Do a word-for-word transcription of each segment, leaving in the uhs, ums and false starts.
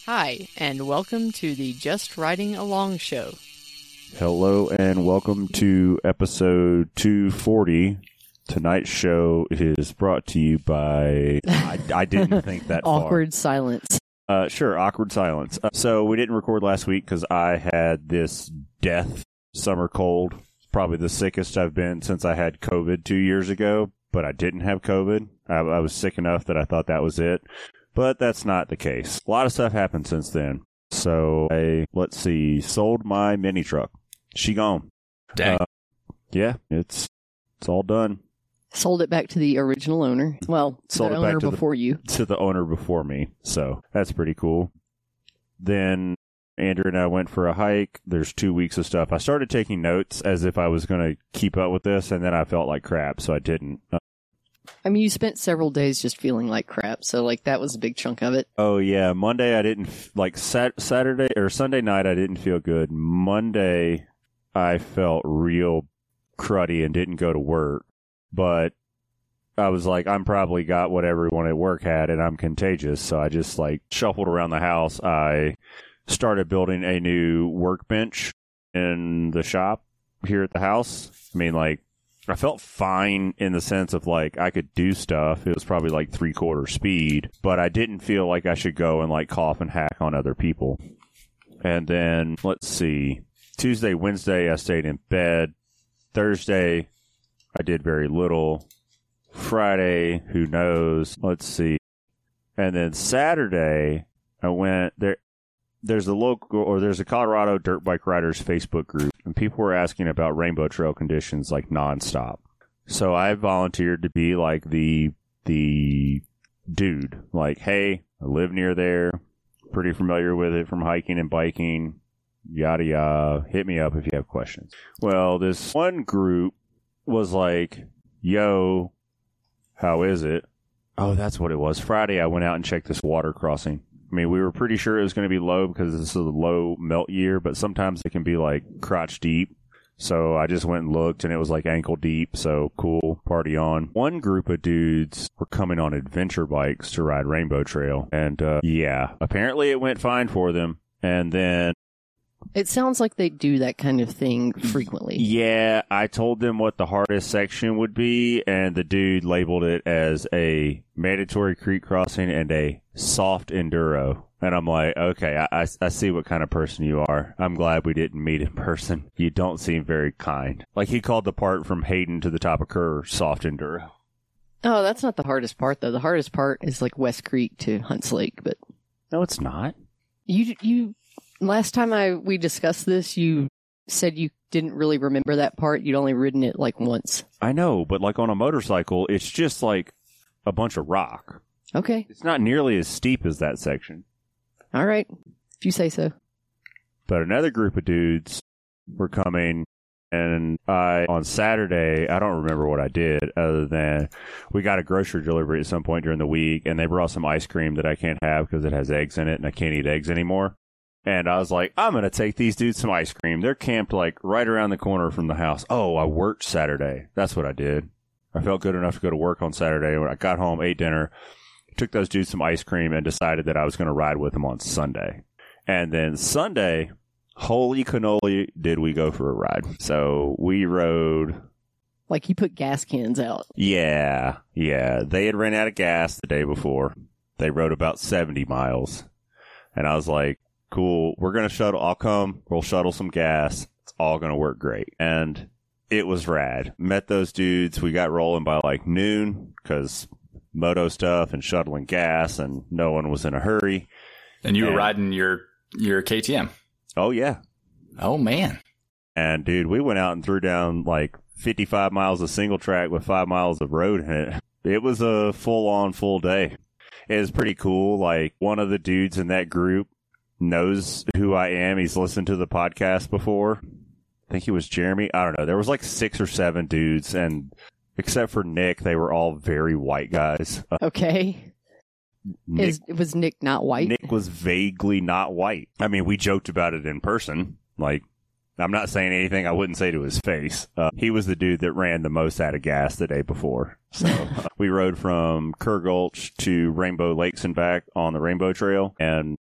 Hi, and welcome to the Just Riding Along show. Hello, and welcome to episode two forty. Tonight's show is brought to you by... I, I didn't think that far. Awkward silence. Uh, sure, awkward silence. Uh, so we didn't record last week because I had this death summer cold. Probably the sickest I've been since I had COVID two years ago, but I didn't have COVID. I, I was sick enough that I thought that was it. But that's not the case. A lot of stuff happened since then. So I, let's see, sold my mini truck. She gone. Dang. Uh, yeah, it's it's all done. Sold it back to the original owner. Well, Sold the it back owner to before the, you. To the owner before me. So that's pretty cool. Then Andrew and I went for a hike. There's two weeks of stuff. I started taking notes as if I was going to keep up with this, and then I felt like crap, so I didn't. Uh, I mean, you spent several days just feeling like crap, so like that was a big chunk of it. Oh yeah, Monday I didn't f- like sat- Saturday or Sunday night I didn't feel good. Monday I felt real cruddy and didn't go to work, but I was like, I'm probably got what everyone at work had, and I'm contagious, so I just like shuffled around the house. I started building a new workbench in the shop here at the house. I mean, like. I felt fine in the sense of, like, I could do stuff. It was probably, like, three-quarter speed. But I didn't feel like I should go and, like, cough and hack on other people. And then, let's see. Tuesday, Wednesday, I stayed in bed. Thursday, I did very little. Friday, who knows? Let's see. And then Saturday, I went there. There's a local, or there's a Colorado Dirt Bike Riders Facebook group, and people were asking about Rainbow Trail conditions like nonstop. So I volunteered to be like the the dude, like, hey, I live near there, pretty familiar with it from hiking and biking, yada yada. Hit me up if you have questions. Well, this one group was like, yo, how is it? Oh, that's what it was. Friday, I went out and checked this water crossing. I mean, we were pretty sure it was going to be low because this is a low melt year, but sometimes it can be like crotch deep. So I just went and looked, and it was like ankle deep. So cool, party on. One group of dudes were coming on adventure bikes to ride Rainbow Trail. And uh, yeah, apparently it went fine for them. And then It sounds like they do that kind of thing frequently. Yeah, I told them what the hardest section would be, and the dude labeled it as a mandatory creek crossing and a soft enduro. And I'm like, okay, I, I, I see what kind of person you are. I'm glad we didn't meet in person. You don't seem very kind. Like, he called the part from Hayden to the top of Kerr soft enduro. Oh, that's not the hardest part, though. The hardest part is like West Creek to Hunts Lake, but... No, it's not. You, you... Last time I we discussed this, you said you didn't really remember that part. You'd only ridden it like once. I know, but like on a motorcycle, it's just like a bunch of rock. Okay. It's not nearly as steep as that section. All right. If you say so. But another group of dudes were coming, and I, on Saturday, I don't remember what I did other than we got a grocery delivery at some point during the week, and they brought some ice cream that I can't have because it has eggs in it, and I can't eat eggs anymore. And I was like, I'm going to take these dudes some ice cream. They're camped like right around the corner from the house. Oh, I worked Saturday. That's what I did. I felt good enough to go to work on Saturday. When I got home, ate dinner, took those dudes some ice cream, and decided that I was going to ride with them on Sunday. And then Sunday, holy cannoli, did we go for a ride. So we rode. Like you put gas cans out. Yeah, yeah. They had ran out of gas the day before. They rode about seventy miles. And I was like, cool, we're going to shuttle. I'll come. We'll shuttle some gas. It's all going to work great. And it was rad. Met those dudes. We got rolling by like noon because moto stuff and shuttling gas, and no one was in a hurry. And you and, were riding your, your K T M. Oh, yeah. Oh, man. And, dude, we went out and threw down like fifty-five miles of single track with five miles of road in it. It was a full-on, full day. It was pretty cool. Like, one of the dudes in that group knows who I am. He's listened to the podcast before. I think he was Jeremy. I don't know. There was like six or seven dudes, and except for Nick, they were all very white guys. Uh, okay. Nick, Is, was Nick not white? Nick was vaguely not white. I mean, we joked about it in person. Like, I'm not saying anything I wouldn't say to his face. Uh, he was the dude that ran the most out of gas the day before. So uh, we rode from Kerr Gulch to Rainbow Lakes and back on the Rainbow Trail, and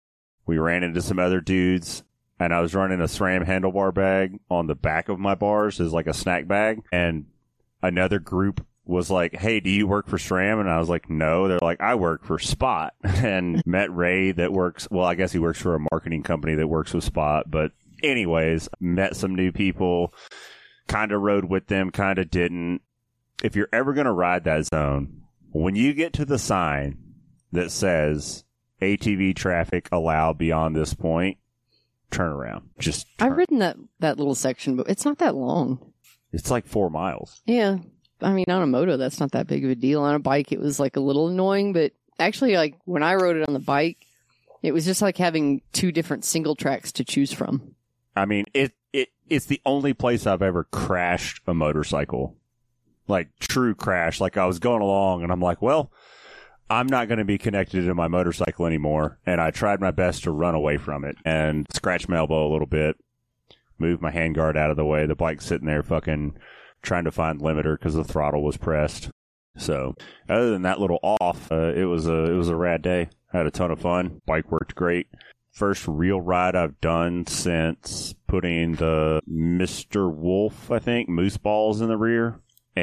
We ran into some other dudes, and I was running a SRAM handlebar bag on the back of my bars as like a snack bag. And another group was like, hey, do you work for SRAM? And I was like, no. They're like, I work for Spot. And met Ray that works, well, I guess he works for a marketing company that works with Spot. But anyways, met some new people, kind of rode with them, kind of didn't. If you're ever going to ride that zone, when you get to the sign that says A T V traffic allowed beyond this point, turn around. Just turn. I've ridden that, that little section, but it's not that long. It's like four miles. Yeah. I mean, on a moto, that's not that big of a deal. On a bike, it was like a little annoying, but actually, like when I rode it on the bike, it was just like having two different single tracks to choose from. I mean, it, it it's the only place I've ever crashed a motorcycle. Like, true crash. Like, I was going along, and I'm like, well, I'm not going to be connected to my motorcycle anymore. And I tried my best to run away from it and scratch my elbow a little bit, move my handguard out of the way. The bike's sitting there fucking trying to find limiter because the throttle was pressed. So, other than that little off, uh, it was a it was a rad day. I had a ton of fun. Bike worked great. First real ride I've done since putting the Mister Wolf, I think, moose balls in the rear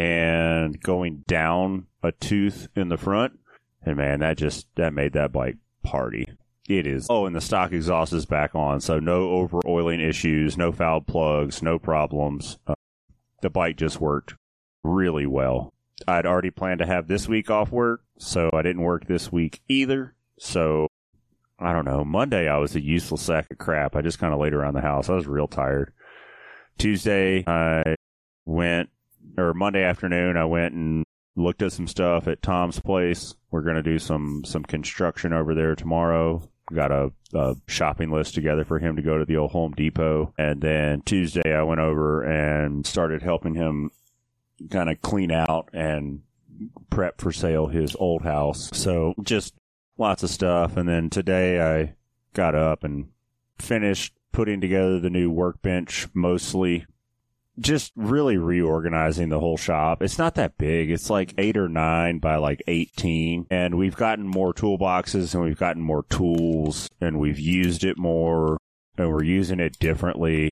and going down a tooth in the front. And man, that just, that made that bike party. It is. Oh, and the stock exhaust is back on. So no over oiling issues, no foul plugs, no problems. Uh, the bike just worked really well. I'd already planned to have this week off work, so I didn't work this week either. So I don't know. Monday, I was a useless sack of crap. I just kind of laid around the house. I was real tired. Tuesday, I went, or Monday afternoon, I went and looked at some stuff at Tom's place. We're going to do some, some construction over there tomorrow. Got a, a shopping list together for him to go to the old Home Depot. And then Tuesday, I went over and started helping him kind of clean out and prep for sale his old house. So just lots of stuff. And then today I got up and finished putting together the new workbench, mostly just really reorganizing the whole shop. It's not that big. It's like eight or nine by like eighteen. And we've gotten more toolboxes and we've gotten more tools and we've used it more and we're using it differently.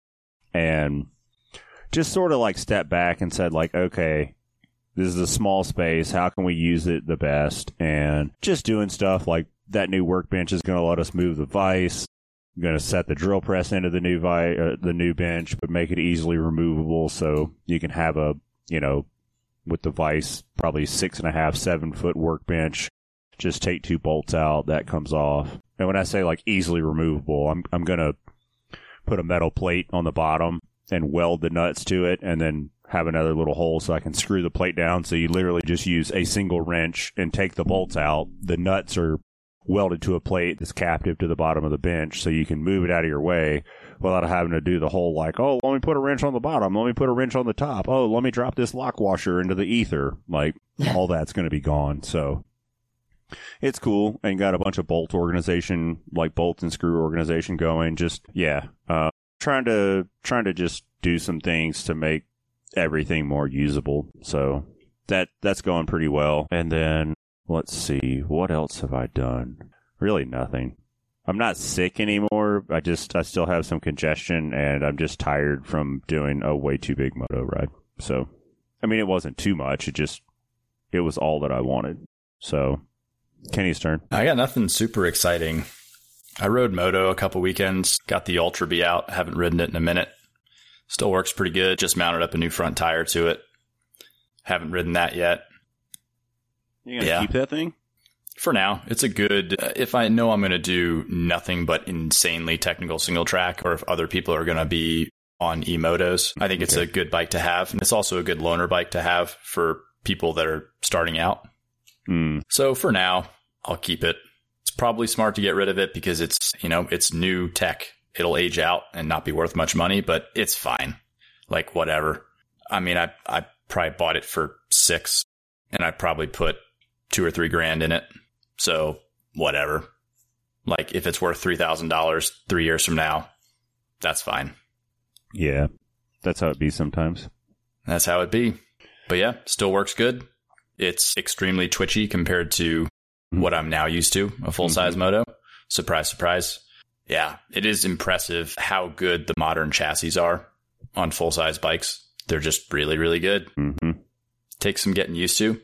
And just sort of like stepped back and said like, okay, this is a small space. How can we use it the best? And just doing stuff like that new workbench is going to let us move the vise. I'm going to set the drill press into the new vi- uh, the new bench, but make it easily removable so you can have a, you know, with the vise, probably six and a half, seven foot workbench. Just take two bolts out, that comes off. And when I say like easily removable, I'm I'm going to put a metal plate on the bottom and weld the nuts to it, and then have another little hole so I can screw the plate down. So you literally just use a single wrench and take the bolts out. The nuts are welded to a plate that's captive to the bottom of the bench, so you can move it out of your way without having to do the whole like, oh, let me put a wrench on the bottom, let me put a wrench on the top, oh, let me drop this lock washer into the ether. Like, all that's going to be gone. So it's cool, and got a bunch of bolt organization, like bolt and screw organization going. Just, yeah, uh, trying to trying to just do some things to make everything more usable. So that that's going pretty well. And then let's see, what else have I done? Really nothing. I'm not sick anymore. I just, I still have some congestion, and I'm just tired from doing a way too big moto ride. So, I mean, it wasn't too much. It just, it was all that I wanted. So, Kenny's turn. I got nothing super exciting. I rode moto a couple weekends, got the Ultra B out. Haven't ridden it in a minute. Still works pretty good. Just mounted up a new front tire to it. Haven't ridden that yet. You gonna yeah. keep that thing? For now, it's a good, uh, if I know I'm going to do nothing but insanely technical single track, or if other people are going to be on e-motos, I think it's okay. A good bike to have. And it's also a good loaner bike to have for people that are starting out. Mm. So for now, I'll keep it. It's probably smart to get rid of it because it's, you know, it's new tech. It'll age out and not be worth much money, but it's fine. Like, whatever. I mean, I, I probably bought it for six, and I probably put two or three grand in it. So whatever. Like, if it's worth three thousand dollars three years from now, that's fine. Yeah. That's how it be sometimes. That's how it be. But yeah, still works good. It's extremely twitchy compared to mm-hmm. what I'm now used to, a full size mm-hmm. moto. Surprise, surprise. Yeah, it is impressive how good the modern chassis are on full-size bikes. They're just really, really good. Mm-hmm. Takes some getting used to,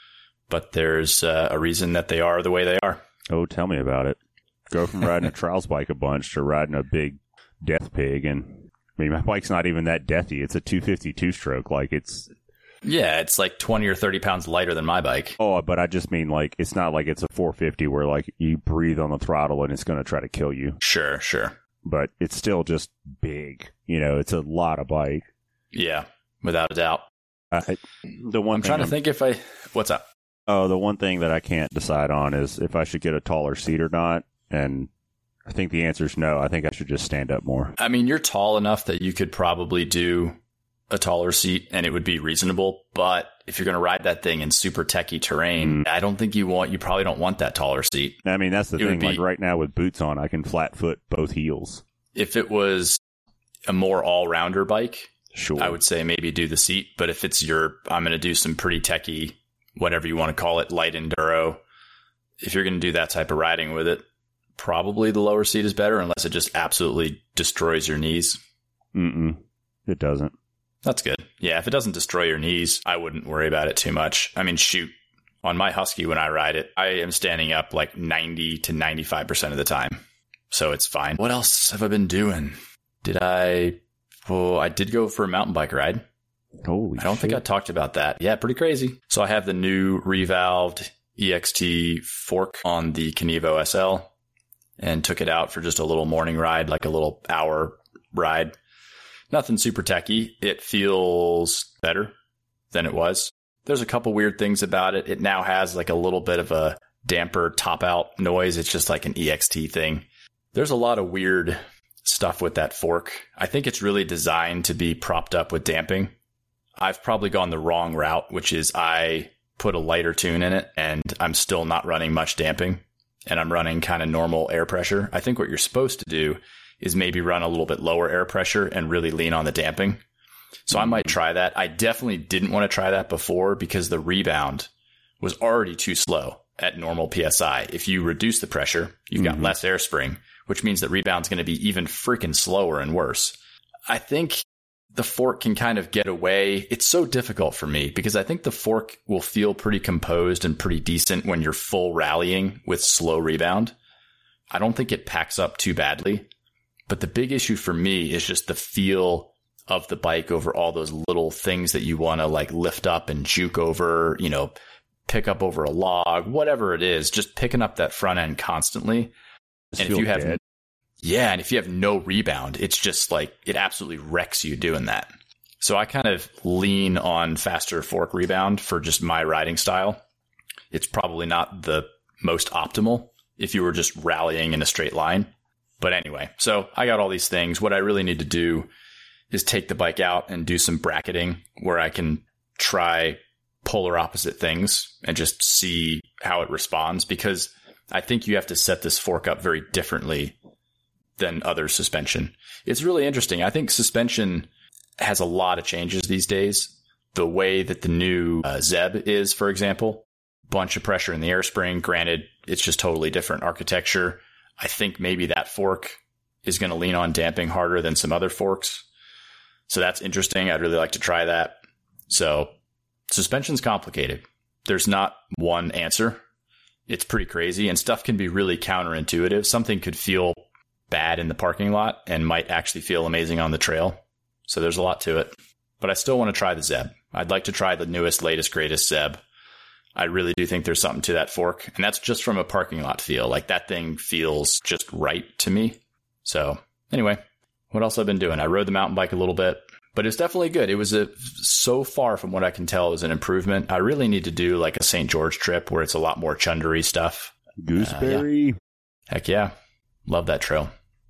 but there's uh, a reason that they are the way they are. Oh, tell me about it. Go from riding a trials bike a bunch to riding a big death pig. And I mean, my bike's not even that deathy. It's a two fifty two-stroke. Like, it's... Yeah, it's like twenty or thirty pounds lighter than my bike. Oh, but I just mean, like, it's not like it's a four fifty where, like, you breathe on the throttle and it's going to try to kill you. Sure, sure. But it's still just big. You know, it's a lot of bike. Yeah, without a doubt. Uh, the one I'm trying to I'm, think if I... What's up? Oh, the one thing that I can't decide on is if I should get a taller seat or not. And I think the answer is no. I think I should just stand up more. I mean, you're tall enough that you could probably do a taller seat and it would be reasonable. But if you're going to ride that thing in super techie terrain, mm. I don't think you want, you probably don't want that taller seat. I mean, that's the it thing. Be, like right now with boots on, I can flat foot both heels. If it was a more all-rounder bike, sure, I would say maybe do the seat. But if it's your, I'm going to do some pretty techie, whatever you want to call it, light enduro. If you're going to do that type of riding with it, probably the lower seat is better unless it just absolutely destroys your knees. Mm-mm. It doesn't. That's good. Yeah, if it doesn't destroy your knees, I wouldn't worry about it too much. I mean, shoot, on my Husky when I ride it, I am standing up like ninety to ninety-five percent of the time. So it's fine. What else have I been doing? Did I... Well, I did go for a mountain bike ride. Holy I don't shit. think I talked about that. Yeah, pretty crazy. So I have the new revalved E X T fork on the Kenevo S L and took it out for just a little morning ride, like a little hour ride. Nothing super techy. It feels better than it was. There's a couple weird things about it. It now has like a little bit of a damper top out noise. It's just like an E X T thing. There's a lot of weird stuff with that fork. I think it's really designed to be propped up with damping. I've probably gone the wrong route, which is I put a lighter tune in it and I'm still not running much damping and I'm running kind of normal air pressure. I think what you're supposed to do is maybe run a little bit lower air pressure and really lean on the damping. So I might try that. I definitely didn't want to try that before because the rebound was already too slow at normal P S I. If you reduce the pressure, you've got mm-hmm. less air spring, which means that rebound's going to be even freaking slower and worse. I think the fork can kind of get away. It's so difficult for me because I think the fork will feel pretty composed and pretty decent when you're full rallying with slow rebound. I don't think it packs up too badly. But the big issue for me is just the feel of the bike over all those little things that you want to like lift up and juke over, you know, pick up over a log, whatever it is, just picking up that front end constantly. Just and if you have, dead. yeah, and if you have no rebound, it's just like, it absolutely wrecks you doing that. So I kind of lean on faster fork rebound for just my riding style. It's probably not the most optimal if you were just rallying in a straight line. But anyway, so I got all these things. What I really need to do is take the bike out and do some bracketing where I can try polar opposite things and just see how it responds, because I think you have to set this fork up very differently than other suspension. It's really interesting. I think suspension has a lot of changes these days. The way that the new uh, Zeb is, for example, bunch of pressure in the air spring. Granted, it's just totally different architecture. I think maybe that fork is going to lean on damping harder than some other forks. So that's interesting. I'd really like to try that. So suspension's complicated. There's not one answer. It's pretty crazy, and stuff can be really counterintuitive. Something could feel bad in the parking lot and might actually feel amazing on the trail. So there's a lot to it. But I still want to try the Zeb. I'd like to try the newest, latest, greatest Zeb. I really do think there's something to that fork. And that's just from a parking lot feel. Like that thing feels just right to me. So anyway, what else I've been doing? I rode the mountain bike a little bit, but it's definitely good. It was a, so far from what I can tell, it was an improvement. I really need to do like a Saint George trip where it's a lot more chundery stuff. Gooseberry. Uh, yeah. Heck yeah. Love that trail.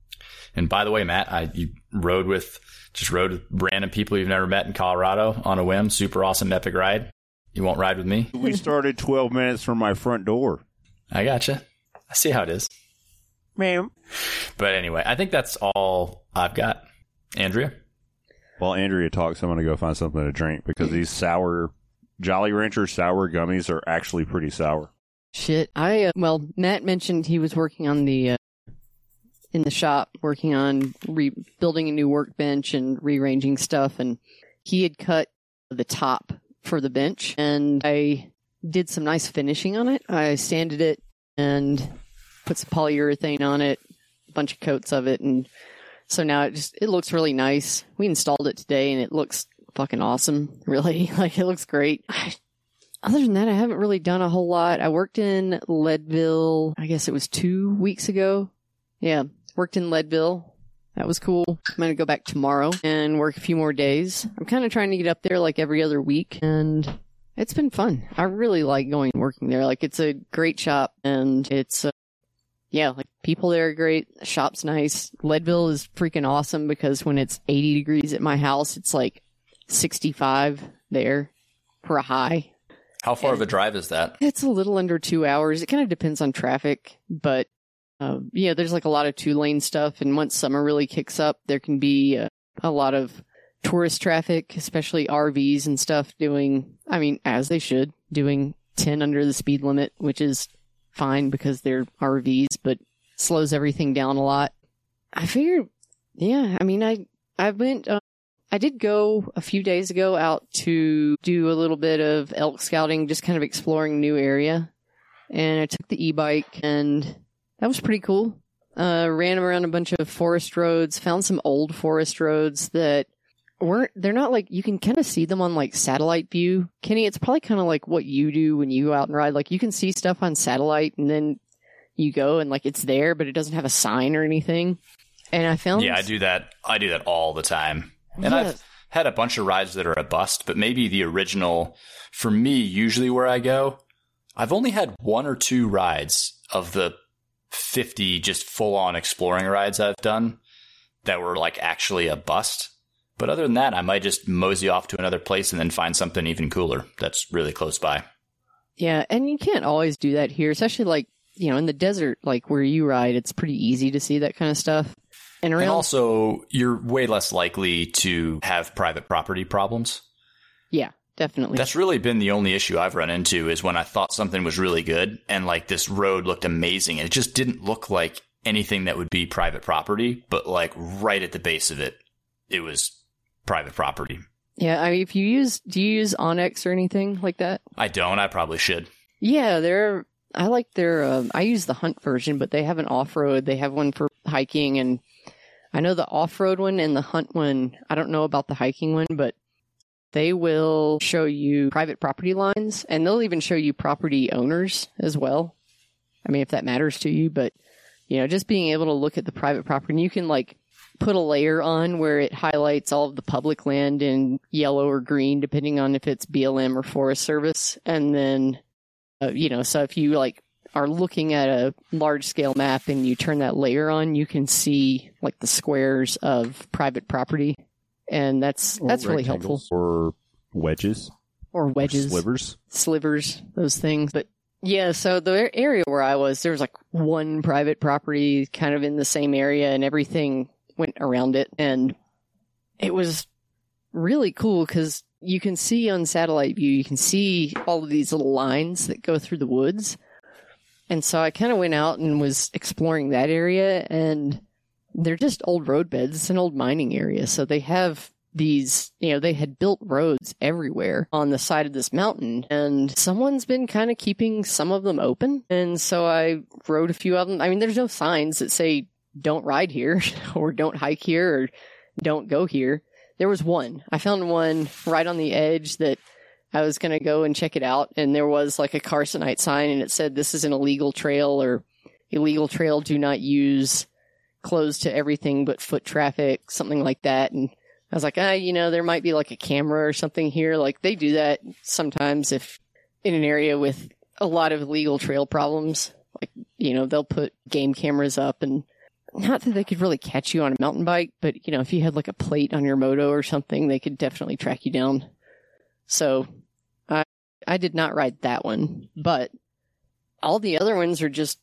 And by the way, Matt, I you rode with, just rode with random people you've never met in Colorado on a whim. Super awesome, epic ride. You won't ride with me? We started twelve minutes from my front door. I gotcha. I see how it is. Ma'am. But anyway, I think that's all I've got. Andrea? While Andrea talks, I'm going to go find something to drink because these sour, Jolly Rancher sour gummies are actually pretty sour. Shit. I, uh, well, Matt mentioned he was working on the uh, in the shop working on rebuilding a new workbench and rearranging stuff. And he had cut the top for the bench, and I did some nice finishing on it. I sanded it and put some polyurethane on it, a bunch of coats of it, and so now it just it looks really nice. We installed it today, and it looks fucking awesome. Really, like it looks great. I, other than that, I haven't really done a whole lot. I worked in Leadville. I guess it was two weeks ago. Yeah, worked in Leadville. That was cool. I'm going to go back tomorrow and work a few more days. I'm kind of trying to get up there like every other week, and it's been fun. I really like going and working there. Like, it's a great shop, and it's, uh, yeah, like, people there are great. The shop's nice. Leadville is freaking awesome because when it's eighty degrees at my house, it's like sixty-five there for a high. How far and of a drive is that? It's a little under two hours. It kind of depends on traffic, but Uh, yeah, there's like a lot of two-lane stuff, and once summer really kicks up, there can be uh, a lot of tourist traffic, especially R Vs and stuff doing, I mean, as they should, doing ten under the speed limit, which is fine because they're R Vs, but slows everything down a lot. I figured, yeah, I mean, I, I went, uh, I did go a few days ago out to do a little bit of elk scouting, just kind of exploring a new area, and I took the e-bike, and that was pretty cool. Uh, ran around a bunch of forest roads, found some old forest roads that weren't, they're not like, you can kind of see them on like satellite view. Kenny, it's probably kind of like what you do when you go out and ride. Like, you can see stuff on satellite, and then you go and like it's there, but it doesn't have a sign or anything. And I found. Yeah, I do that. I do that all the time. And yeah. I've had a bunch of rides that are a bust, but maybe the original, for me, usually where I go, I've only had one or two rides of the fifty just full-on exploring rides I've done that were like actually a bust. But other than that, I might just mosey off to another place and then find something even cooler that's really close by. Yeah, and you can't always do that here, especially like, you know, in the desert, like where you ride, it's pretty easy to see that kind of stuff. And, around- and also, you're way less likely to have private property problems. Yeah. Definitely. That's really been the only issue I've run into, is when I thought something was really good and like this road looked amazing, and it just didn't look like anything that would be private property, but like right at the base of it, it was private property. Yeah, I mean, if you use, do you use Onyx or anything like that? I don't. I probably should. Yeah, they're, I like their, uh, I use the Hunt version, but they have an off-road. They have one for hiking, and I know the off-road one and the Hunt one, I don't know about the hiking one, but they will show you private property lines, and they'll even show you property owners as well. I mean, if that matters to you, but, you know, just being able to look at the private property, and you can, like, put a layer on where it highlights all of the public land in yellow or green, depending on if it's B L M or Forest Service. And then, uh, you know, so if you, like, are looking at a large-scale map and you turn that layer on, you can see, like, the squares of private property. And that's that's really helpful. Or wedges. Or wedges. Or slivers. Slivers, those things. But yeah, so the area where I was, there was like one private property kind of in the same area, and everything went around it. And it was really cool because you can see on satellite view, you can see all of these little lines that go through the woods. And so I kind of went out and was exploring that area, and they're just old road beds. It's an old mining area. So they have these, you know, they had built roads everywhere on the side of this mountain, and someone's been kind of keeping some of them open. And so I rode a few of them. I mean, there's no signs that say don't ride here or don't hike here or don't go here. There was one. I found one right on the edge that I was going to go and check it out. And there was like a Carsonite sign, and it said, this is an illegal trail, or illegal trail, do not use, closed to everything but foot traffic, something like that. And I was like, ah, you know, there might be like a camera or something here. Like, they do that sometimes if in an area with a lot of illegal trail problems. Like, you know, they'll put game cameras up, and not that they could really catch you on a mountain bike, but, you know, if you had like a plate on your moto or something, they could definitely track you down. So I, I did not ride that one, but all the other ones are just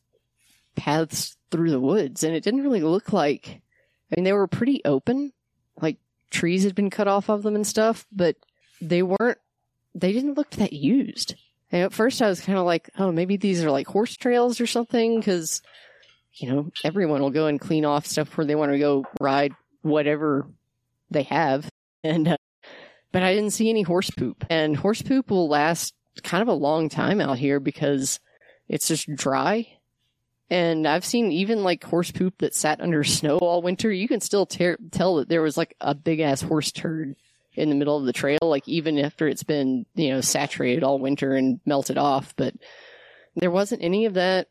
paths through the woods, and it didn't really look like, I mean, they were pretty open, like trees had been cut off of them and stuff, but they weren't, they didn't look that used. And at first I was kind of like, oh, maybe these are like horse trails or something, because you know, everyone will go and clean off stuff where they want to go ride whatever they have. And, uh, but I didn't see any horse poop. And horse poop will last kind of a long time out here because it's just dry. And I've seen even like horse poop that sat under snow all winter. You can still tear, tell that there was like a big ass horse turd in the middle of the trail, like even after it's been, you know, saturated all winter and melted off. But there wasn't any of that.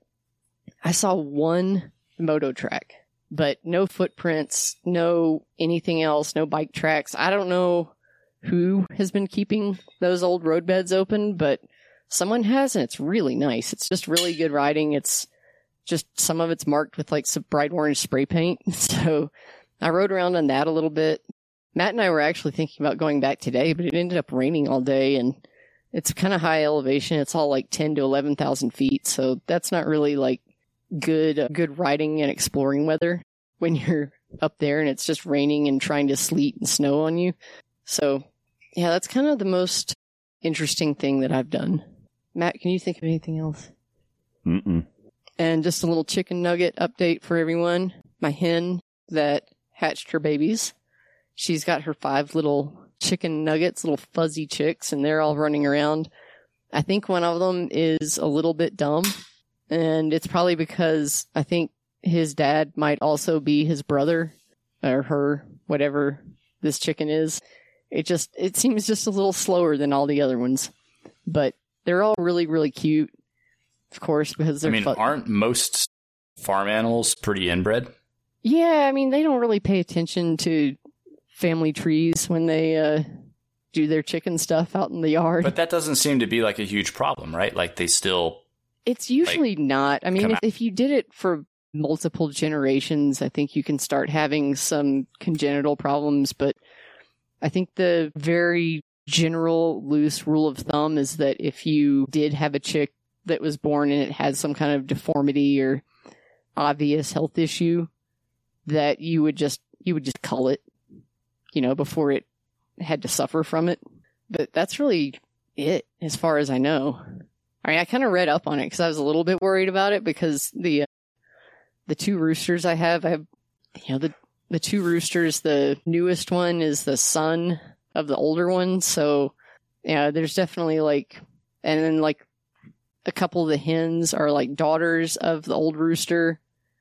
I saw one moto track, but no footprints, no anything else, no bike tracks. I don't know who has been keeping those old roadbeds open, but someone has, and it's really nice. It's just really good riding. It's just some of it's marked with like some bright orange spray paint. So I rode around on that a little bit. Matt and I were actually thinking about going back today, but it ended up raining all day, and it's kind of high elevation. It's all like ten to eleven thousand feet. So that's not really like good, uh, good riding and exploring weather when you're up there and it's just raining and trying to sleet and snow on you. So yeah, that's kind of the most interesting thing that I've done. Matt, can you think of anything else? Mm-mm. And just a little chicken nugget update for everyone. My hen that hatched her babies, she's got her five little chicken nuggets, little fuzzy chicks, and they're all running around. I think one of them is a little bit dumb, and it's probably because I think his dad might also be his brother or her, whatever this chicken is. It just, it seems just a little slower than all the other ones, but they're all really, really cute, of course, because they're I mean, fu- aren't most farm animals pretty inbred? Yeah, I mean, they don't really pay attention to family trees when they uh, do their chicken stuff out in the yard. But that doesn't seem to be like a huge problem, right? Like they still... It's usually like, not. I mean, if, if you did it for multiple generations, I think you can start having some congenital problems. But I think the very general loose rule of thumb is that if you did have a chick that was born and it had some kind of deformity or obvious health issue, that you would just you would just cull it, you know, before it had to suffer from it. But that's really it, as far as I know. I mean, I kind of read up on it because I was a little bit worried about it because the uh, the two roosters I have, I have, you know, the the two roosters. The newest one is the son of the older one, so yeah, there's definitely like, and then like a couple of the hens are like daughters of the old rooster.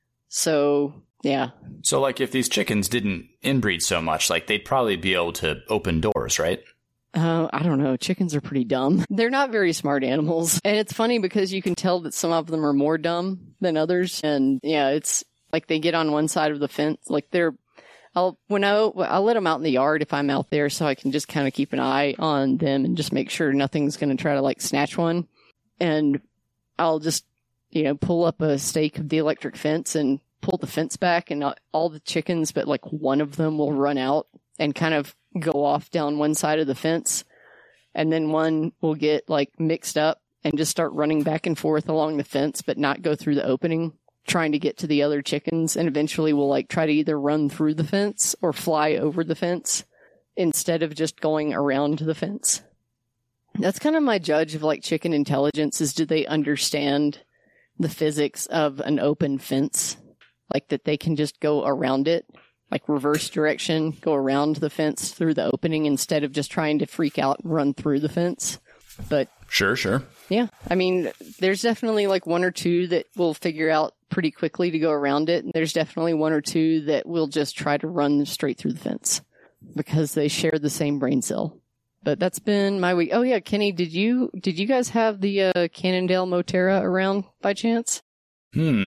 So yeah. So like, if these chickens didn't inbreed so much, like they'd probably be able to open doors, right? Uh, I don't know. Chickens are pretty dumb. They're not very smart animals. And it's funny because you can tell that some of them are more dumb than others. And yeah, it's like they get on one side of the fence. Like they're, I'll, when I, I'll let them out in the yard if I'm out there so I can just kind of keep an eye on them and just make sure nothing's going to try to like snatch one. And I'll just, you know, pull up a stake of the electric fence and pull the fence back, and all the chickens, but like one of them will run out and kind of go off down one side of the fence, and then one will get like mixed up and just start running back and forth along the fence but not go through the opening, trying to get to the other chickens, and eventually will like try to either run through the fence or fly over the fence instead of just going around the fence. That's kind of my judge of like chicken intelligence, is do they understand the physics of an open fence, like that they can just go around it, like reverse direction, go around the fence through the opening instead of just trying to freak out and run through the fence. But sure, sure. Yeah. I mean, there's definitely like one or two that will figure out pretty quickly to go around it. And there's definitely one or two that will just try to run straight through the fence because they share the same brain cell. But that's been my week. Oh yeah, Kenny, did you, did you guys have the uh, Cannondale Moterra around by chance? Hmm.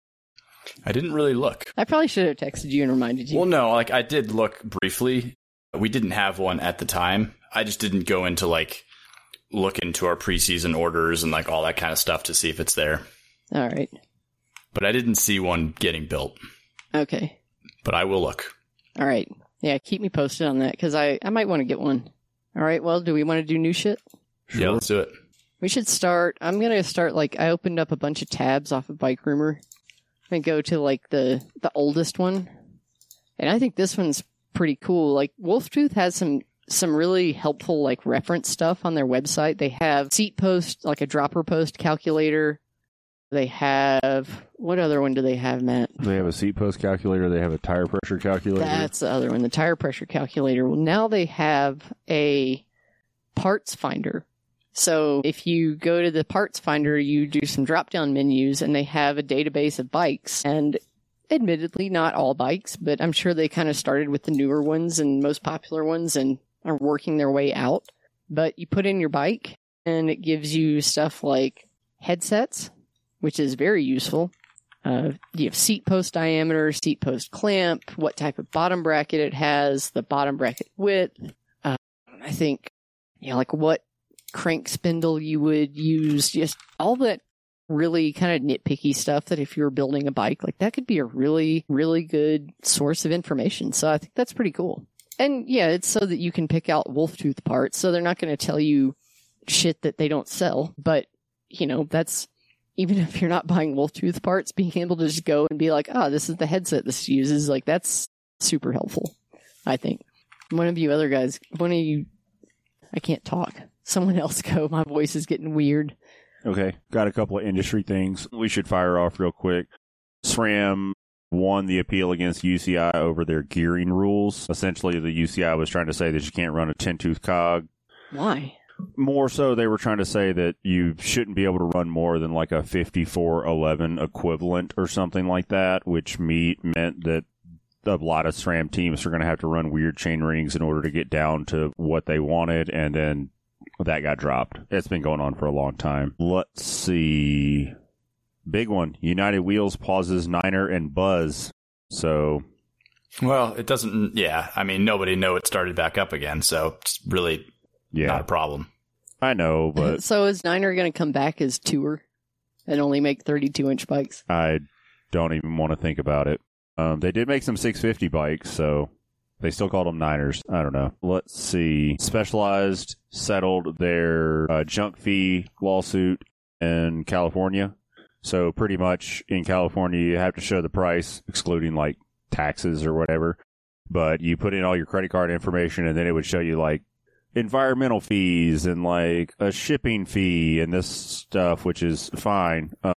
I didn't really look. I probably should have texted you and reminded you. Well, no, like I did look briefly. We didn't have one at the time. I just didn't go into like look into our preseason orders and like all that kind of stuff to see if it's there. All right. But I didn't see one getting built. Okay. But I will look. All right. Yeah, keep me posted on that because I, I might want to get one. All right. Well, do we want to do new shit? Sure. Yeah, let's do it. We should start. I'm going to start like I opened up a bunch of tabs off of Bike Rumor. And go to like the the oldest one, and I think this one's pretty cool. Like Wolftooth has some some really helpful like reference stuff on their website. They have seat post, like a dropper post calculator. They have what other one do they have, Matt? They have a seat post calculator. They have a tire pressure calculator. That's the other one, the tire pressure calculator. Well, now they have a parts finder. So if you go to the parts finder, you do some drop-down menus, and they have a database of bikes. And admittedly, not all bikes, but I'm sure they kind of started with the newer ones and most popular ones and are working their way out. But you put in your bike, and it gives you stuff like headsets, which is very useful. Uh, you have seat post diameter, seat post clamp, what type of bottom bracket it has, the bottom bracket width. Uh, I think, you know, like what crank spindle you would use, just all that really kind of nitpicky stuff that if you're building a bike, like that could be a really, really good source of information. So I think that's pretty cool. And yeah, it's so that you can pick out wolf tooth parts. So they're not going to tell you shit that they don't sell. But, you know, that's, even if you're not buying wolf tooth parts, being able to just go and be like, oh, this is the headset this uses, like that's super helpful, I think. One of you other guys, one of you, I can't talk. Someone else go. My voice is getting weird. Okay. Got a couple of industry things we should fire off real quick. SRAM won the appeal against U C I over their gearing rules. Essentially, the U C I was trying to say that you can't run a ten-tooth cog. Why? More so, they were trying to say that you shouldn't be able to run more than like a fifty-four eleven equivalent or something like that, which me- meant that a lot of SRAM teams are going to have to run weird chain rings in order to get down to what they wanted, and then that got dropped. It's been going on for a long time. Let's see. Big one. United Wheels pauses Niner and Buzz. So, well, it doesn't, yeah. I mean, nobody know it started back up again, so it's really yeah. not a problem. I know, but... So is Niner going to come back as tour and only make thirty-two inch bikes? I don't even want to think about it. Um, they did make some six fifty bikes, so they still called them Niners. I don't know. Let's see. Specialized settled their uh, junk fee lawsuit in California. So pretty much in California, you have to show the price, excluding like taxes or whatever. But you put in all your credit card information, and then it would show you like environmental fees and like a shipping fee and this stuff, which is fine. Um,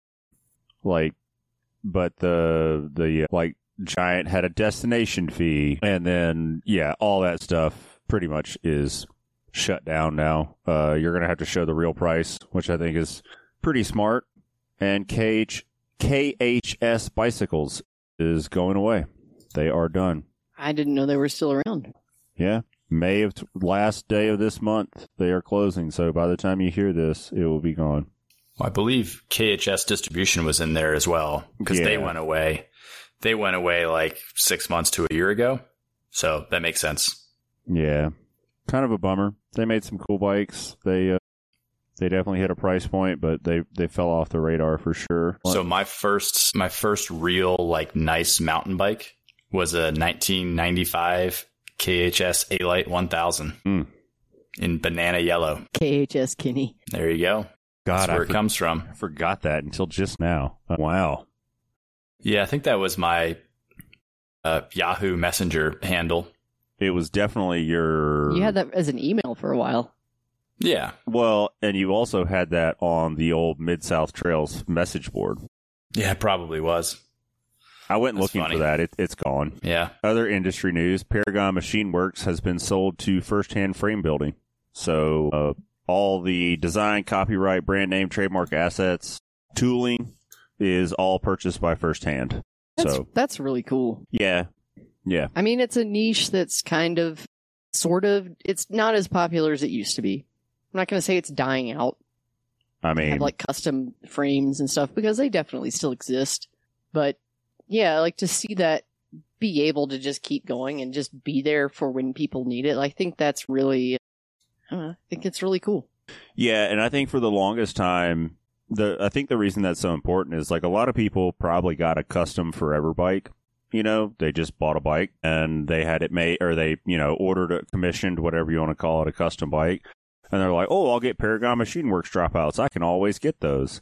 like, but the the like Giant had a destination fee, and then yeah, all that stuff pretty much is shut down now. Uh, you're gonna have to show the real price, which I think is pretty smart. And K H, K H S Bicycles is going away. They are done. I didn't know they were still around. Yeah. May of t- last day of this month, they are closing. So by the time you hear this, it will be gone. Well, I believe K H S Distribution was in there as well, because yeah. they went away. They went away like six months to a year ago. So that makes sense. Yeah. Kind of a bummer. They made some cool bikes. They, uh, They definitely hit a price point, but they, they fell off the radar for sure. So my first my first real like nice mountain bike was a nineteen ninety-five K H S A-Lite one thousand mm. in banana yellow. K H S Kinney. There you go. God, That's where I it for- comes from. I forgot that until just now. Uh, wow. Yeah, I think that was my uh, Yahoo Messenger handle. It was definitely your... You had that as an email for a while. Yeah. Well, and you also had that on the old Mid-South Trails message board. Yeah, it probably was. I went That's looking funny. for that. It, it's gone. Yeah. Other industry news, Paragon Machine Works has been sold to First Hand Frame Building. So uh, all the design, copyright, brand name, trademark assets, tooling is all purchased by First Hand. That's, so that's really cool. yeah. Yeah. I mean, it's a niche that's kind of, sort of, it's not as popular as it used to be. I'm not going to say it's dying out. I mean, have like custom frames and stuff, because they definitely still exist. But yeah, like to see that be able to just keep going and just be there for when people need it. I think that's really, I don't know, I think it's really cool. yeah, and I think for the longest time, the I think the reason that's so important is like a lot of people probably got a custom forever bike. You know, they just bought a bike and they had it made, or they, you know, ordered it, commissioned, whatever you want to call it, a custom bike. And they're like, oh, I'll get Paragon Machine Works dropouts. I can always get those.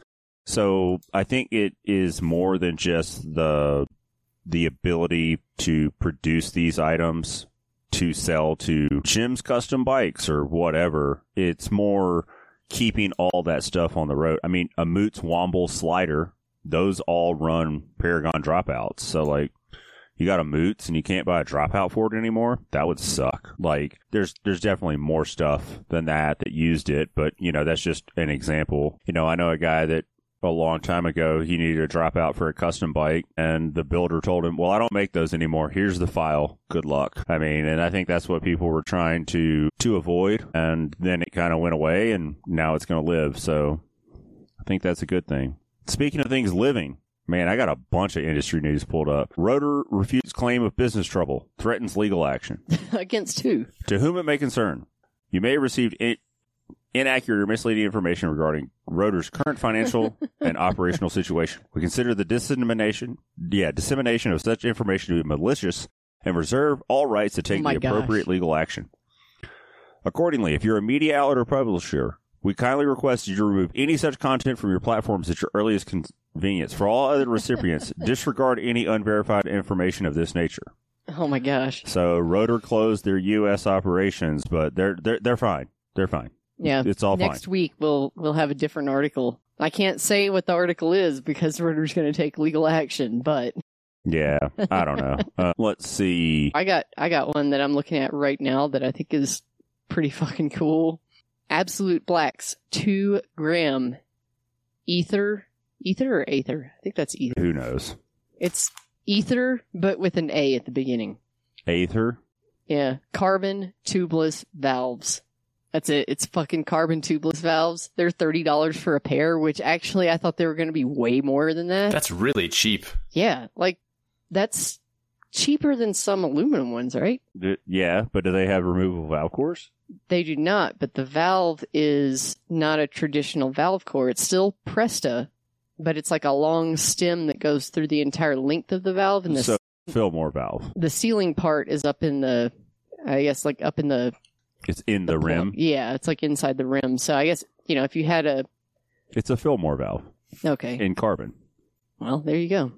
So I think it is more than just the the ability to produce these items to sell to Jim's Custom Bikes or whatever. It's more keeping all that stuff on the road. I mean, a Moots Womble slider those all run Paragon dropouts. So, like, you got a Moots and you can't buy a dropout for it anymore. That would suck. Like, there's there's definitely more stuff than that that used it, but, you know, that's just an example. You know, I know a guy that a long time ago, he needed a dropout for a custom bike, and the builder told him, well, I don't make those anymore. Here's the file. Good luck. I mean, and I think that's what people were trying to, to avoid, and then it kind of went away, and now it's going to live. So I think that's a good thing. Speaking of things living, man, I got a bunch of industry news pulled up. Rotor refutes claim of business trouble, threatens legal action. Against who? To whom it may concern. You may have received in- inaccurate or misleading information regarding Rotor's current financial and operational situation. We consider the dissemination, yeah, dissemination of such information to be malicious and reserve all rights to take Oh my the appropriate gosh. legal action. Accordingly, if you're a media outlet or publisher, we kindly request that you remove any such content from your platforms at your earliest convenience. For all other recipients, disregard any unverified information of this nature. Oh my gosh. So Rotor closed their U S operations, but they're they're they're fine. They're fine. Yeah. It's all Next fine. week we'll we'll have a different article. I can't say what the article is because Rotor's going to take legal action, but Yeah, I don't know. Uh, let's see. I got I got one that I'm looking at right now that I think is pretty fucking cool. Absolute Blacks, two gram ether, ether or aether? I think that's ether. Who knows? It's ether, but with an A at the beginning. Aether? Yeah, carbon tubeless valves. That's it. It's fucking carbon tubeless valves. They're thirty dollars for a pair, which actually I thought they were going to be way more than that. That's really cheap. Yeah, like that's cheaper than some aluminum ones, right? D- yeah, but do they have removable valve cores? They do not, but the valve is not a traditional valve core. It's still Presta, but it's like a long stem that goes through the entire length of the valve, and the So, Fillmore valve. the sealing part is up in the, I guess, like up in the It's in the, rim. Yeah, it's like inside the rim. So I guess, you know, if you had a, It's a Fillmore valve okay, in carbon. well, there you go.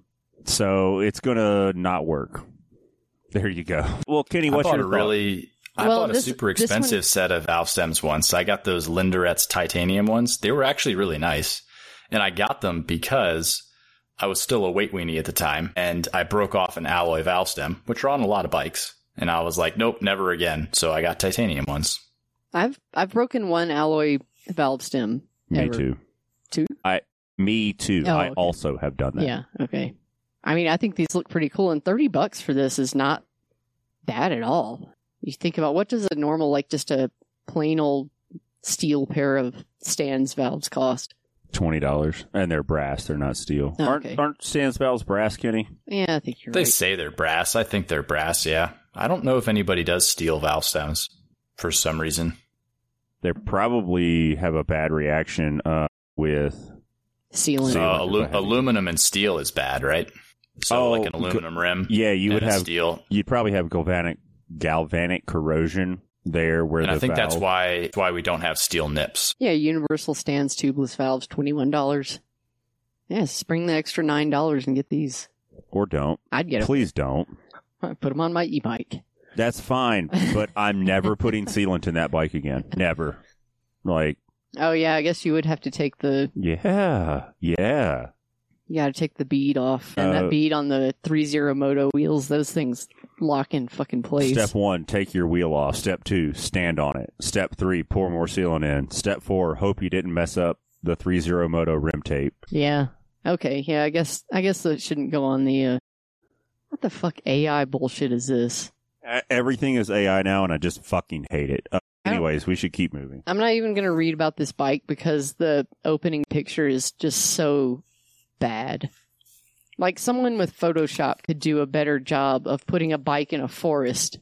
So it's going to not work. There you go. Well, Kenny, I what's bought your a thought? really, I Well, bought a this- super this one- expensive set of valve stems once. I got those Linderetz titanium ones. They were actually really nice. And I got them because I was still a weight weenie at the time. And I broke off an alloy valve stem, which are on a lot of bikes. And I was like, nope, never again. So I got titanium ones. I've I've broken one alloy valve stem. Me ever. too. Two? I, me too. Oh, I okay. also have done that. Yeah, okay. I mean, I think these look pretty cool, and thirty bucks for this is not bad at all. You think about what does a normal, like just a plain old steel pair of Stan's valves cost? twenty dollars. And they're brass. They're not steel. Oh, aren't, okay. aren't Stan's valves brass, Kenny? Yeah, I think you're They right. say they're brass. I think they're brass, yeah. I don't know if anybody does steel valve stems for some reason. They probably have a bad reaction uh, with... Sealant. So Sealant, alu- if I had- aluminum and steel is bad, right? So Oh, like an go- aluminum rim. Yeah, you would and a have... steel. You'd probably have galvanic galvanic corrosion there where And the I think valve... that's why that's why we don't have steel nips. Yeah, Universal Stan's tubeless valves, twenty-one dollars. Yeah, spring the extra nine dollars and get these. Or don't. I'd get them. Please don't. Put them on my e-bike. That's fine, but I'm never putting sealant in that bike again. Never. Like, Oh, yeah, I guess you would have to take the, yeah, yeah. you got to take the bead off. And Uh, that bead on the three zero Moto wheels, those things lock in fucking place. Step one, take your wheel off. Step two, stand on it. Step three, pour more sealant in. Step four, hope you didn't mess up the three zero Moto rim tape. Yeah. Okay, yeah, I guess, I guess that shouldn't go on the, uh, what the fuck A I bullshit is this? Uh, Everything is A I now, and I just fucking hate it. Uh, anyways, we should keep moving. I'm not even going to read about this bike because the opening picture is just so bad. Like, someone with Photoshop could do a better job of putting a bike in a forest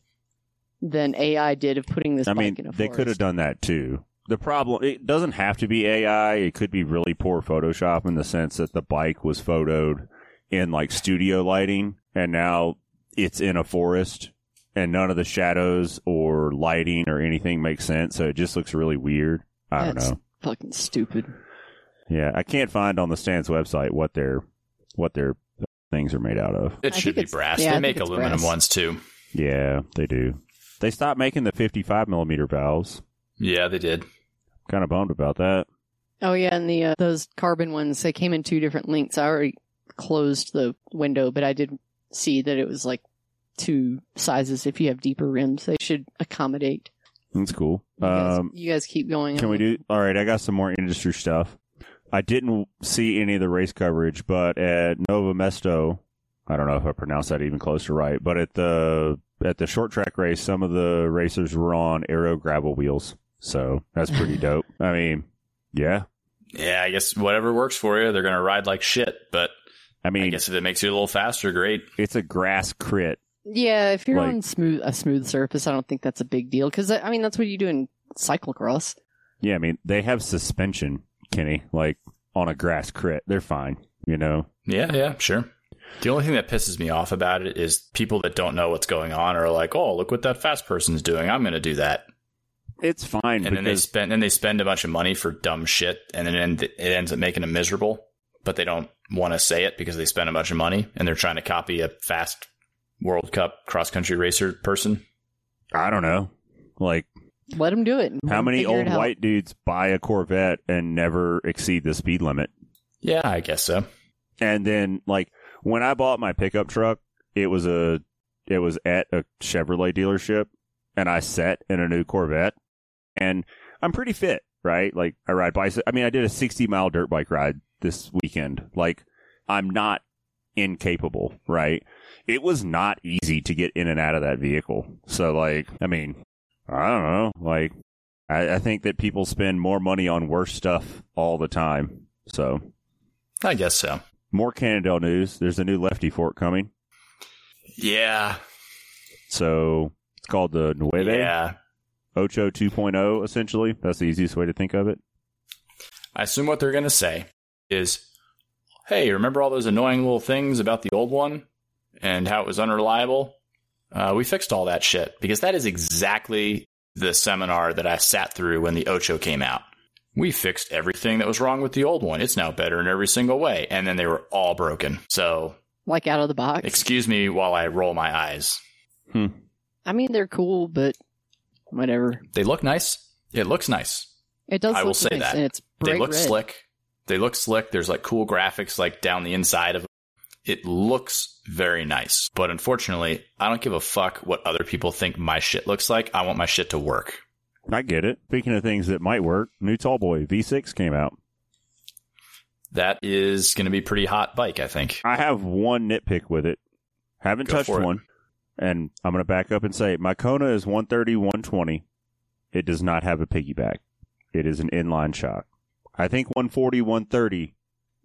than A I did of putting this I bike mean, in a they forest. could have done that too. The problem, it doesn't have to be A I. It could be really poor Photoshop in the sense that the bike was photoed in like studio lighting, and now it's in a forest, and none of the shadows or lighting or anything makes sense. So it just looks really weird. I That's don't know. fucking stupid. Yeah, I can't find on the Stan's website what their what their things are made out of. It I should think be it's- brass. yeah, I they think make it's aluminum brass. ones too. Yeah, they do. They stopped making the fifty-five millimeter valves. Yeah, they did. Kind of bummed about that. Oh yeah, and the uh, those carbon ones, they came in two different lengths. I already closed the window, but I did see that it was like two sizes. If you have deeper rims, they should accommodate. That's cool. You guys, Um, you guys keep going. can we do? All right, I got some more industry stuff. I didn't see any of the race coverage, but at Nova Mesto, I don't know if I pronounced that even close to right, but at the at the short track race, some of the racers were on aero gravel wheels, so that's pretty dope. I mean, yeah, Yeah, I guess whatever works for you, they're going to ride like shit. But I mean, I guess if it makes you a little faster, great. it's a grass crit. Yeah, if you're Like- on smooth a smooth surface, I don't think that's a big deal because I mean that's what you do in cyclocross. Yeah, I mean, they have suspension, Kenny, like on a grass crit. They're fine, you know. Yeah, yeah, sure. The only thing that pisses me off about it is people that don't know what's going on are like, "Oh, look what that fast person's doing. I'm going to do that." It's fine, And because then they spend then they spend a bunch of money for dumb shit, and then it ends up making them miserable. But they don't want to say it because they spend a bunch of money, and they're trying to copy a fast World Cup cross country racer person. I don't know, like. Let them do it. How many Figure it old out. white dudes buy a Corvette and never exceed the speed limit? Yeah, I guess so. And then, like, when I bought my pickup truck, it was a, it was at a Chevrolet dealership, and I sat in a new Corvette, and I'm pretty fit, right? Like, I ride bicycle. I mean, I did a sixty mile dirt bike ride this weekend. Like, I'm not incapable, right? It was not easy to get in and out of that vehicle. So, like, I mean, I don't know. Like, I, I think that people spend more money on worse stuff all the time. So, I guess so. more Cannondale news. There's a new Lefty fork coming. Yeah. So, it's called the Nueve Yeah. Ocho two point oh, essentially. That's the easiest way to think of it. I assume what they're going to say is, hey, remember all those annoying little things about the old one and how it was unreliable? Uh, we fixed all that shit, because that is exactly the seminar that I sat through when the Ocho came out. We fixed everything that was wrong with the old one. It's now better in every single way. And then they were all broken. So, Like out of the box. excuse me while I roll my eyes. Hmm. I mean, they're cool, but whatever. They look nice. It looks nice. It does. I look will say nice, that. and it's bright They look red. slick. They look slick. There's like cool graphics like down the inside of it. It looks very nice. But unfortunately, I don't give a fuck what other people think my shit looks like. I want my shit to work. I get it. Speaking of things that might work, new Tallboy V six came out. That is going to be a pretty hot bike, I think. I have one nitpick with it. Haven't Go touched for it. one. And I'm going to back up and say my Kona is one thirty, one twenty. It does not have a piggyback. It is an inline shock. I think one forty, one thirty.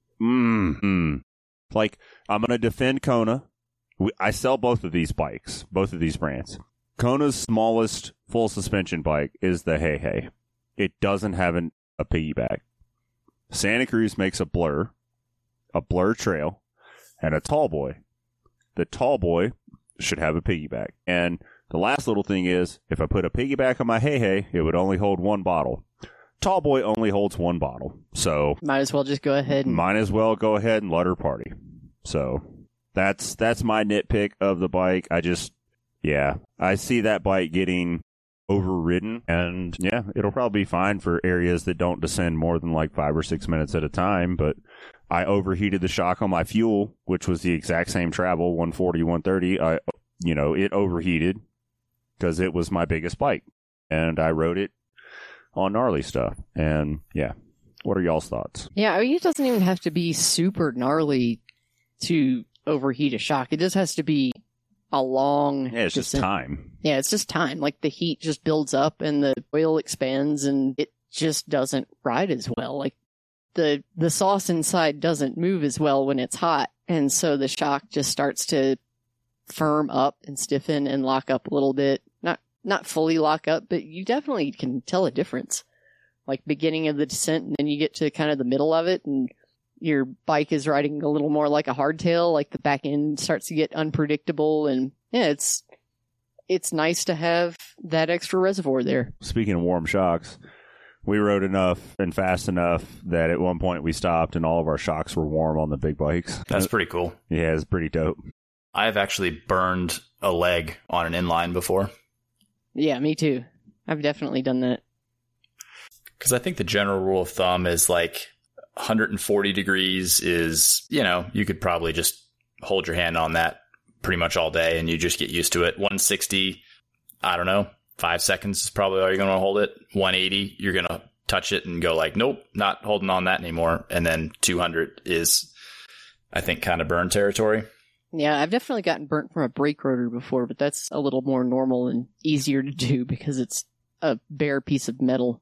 Mm, mm. Like, I'm going to defend Kona. We, I sell both of these bikes, both of these brands. Kona's smallest full suspension bike is the Hey Hey. It doesn't have an, a piggyback. Santa Cruz makes a Blur, a Blur Trail, and a Tallboy. The Tallboy should have a piggyback. And the last little thing is, if I put a piggyback on my Hey Hey, it would only hold one bottle. Tallboy only holds one bottle. So, Might as well just go ahead and might as well go ahead and let her party. So, that's that's my nitpick of the bike. I just, yeah, I see that bike getting overridden, and yeah, it'll probably be fine for areas that don't descend more than like five or six minutes at a time, but I overheated the shock on my fuel, which was the exact same travel, one forty, one thirty. I, you know, it overheated because it was my biggest bike, and I rode it on gnarly stuff. And yeah, what are y'all's thoughts? Yeah, I mean, it doesn't even have to be super gnarly to overheat a shock. It just has to be a long. Yeah, it's just descent. time. Yeah, it's just time. Like the heat just builds up and the oil expands and it just doesn't ride as well. Like the the sauce inside doesn't move as well when it's hot, and so the shock just starts to firm up and stiffen and lock up a little bit. Not not fully lock up, but you definitely can tell a difference. Like beginning of the descent, and then you get to kind of the middle of it, and your bike is riding a little more like a hardtail. Like the back end starts to get unpredictable, and yeah, it's it's nice to have that extra reservoir there. Speaking of warm shocks, we rode enough and fast enough that at one point we stopped and all of our shocks were warm on the big bikes. That's pretty cool. Yeah, it's pretty dope. I've actually burned a leg on an inline before. Yeah, me too. I've definitely done that. Because I think the general rule of thumb is like one hundred forty degrees is, you know, you could probably just hold your hand on that pretty much all day and you just get used to it. one sixty, I don't know, five seconds is probably all you're going to hold it. one eighty, you're going to touch it and go like, nope, not holding on that anymore. And then two hundred is, I think, kind of burn territory. Yeah, I've definitely gotten burnt from a brake rotor before, but that's a little more normal and easier to do because it's a bare piece of metal.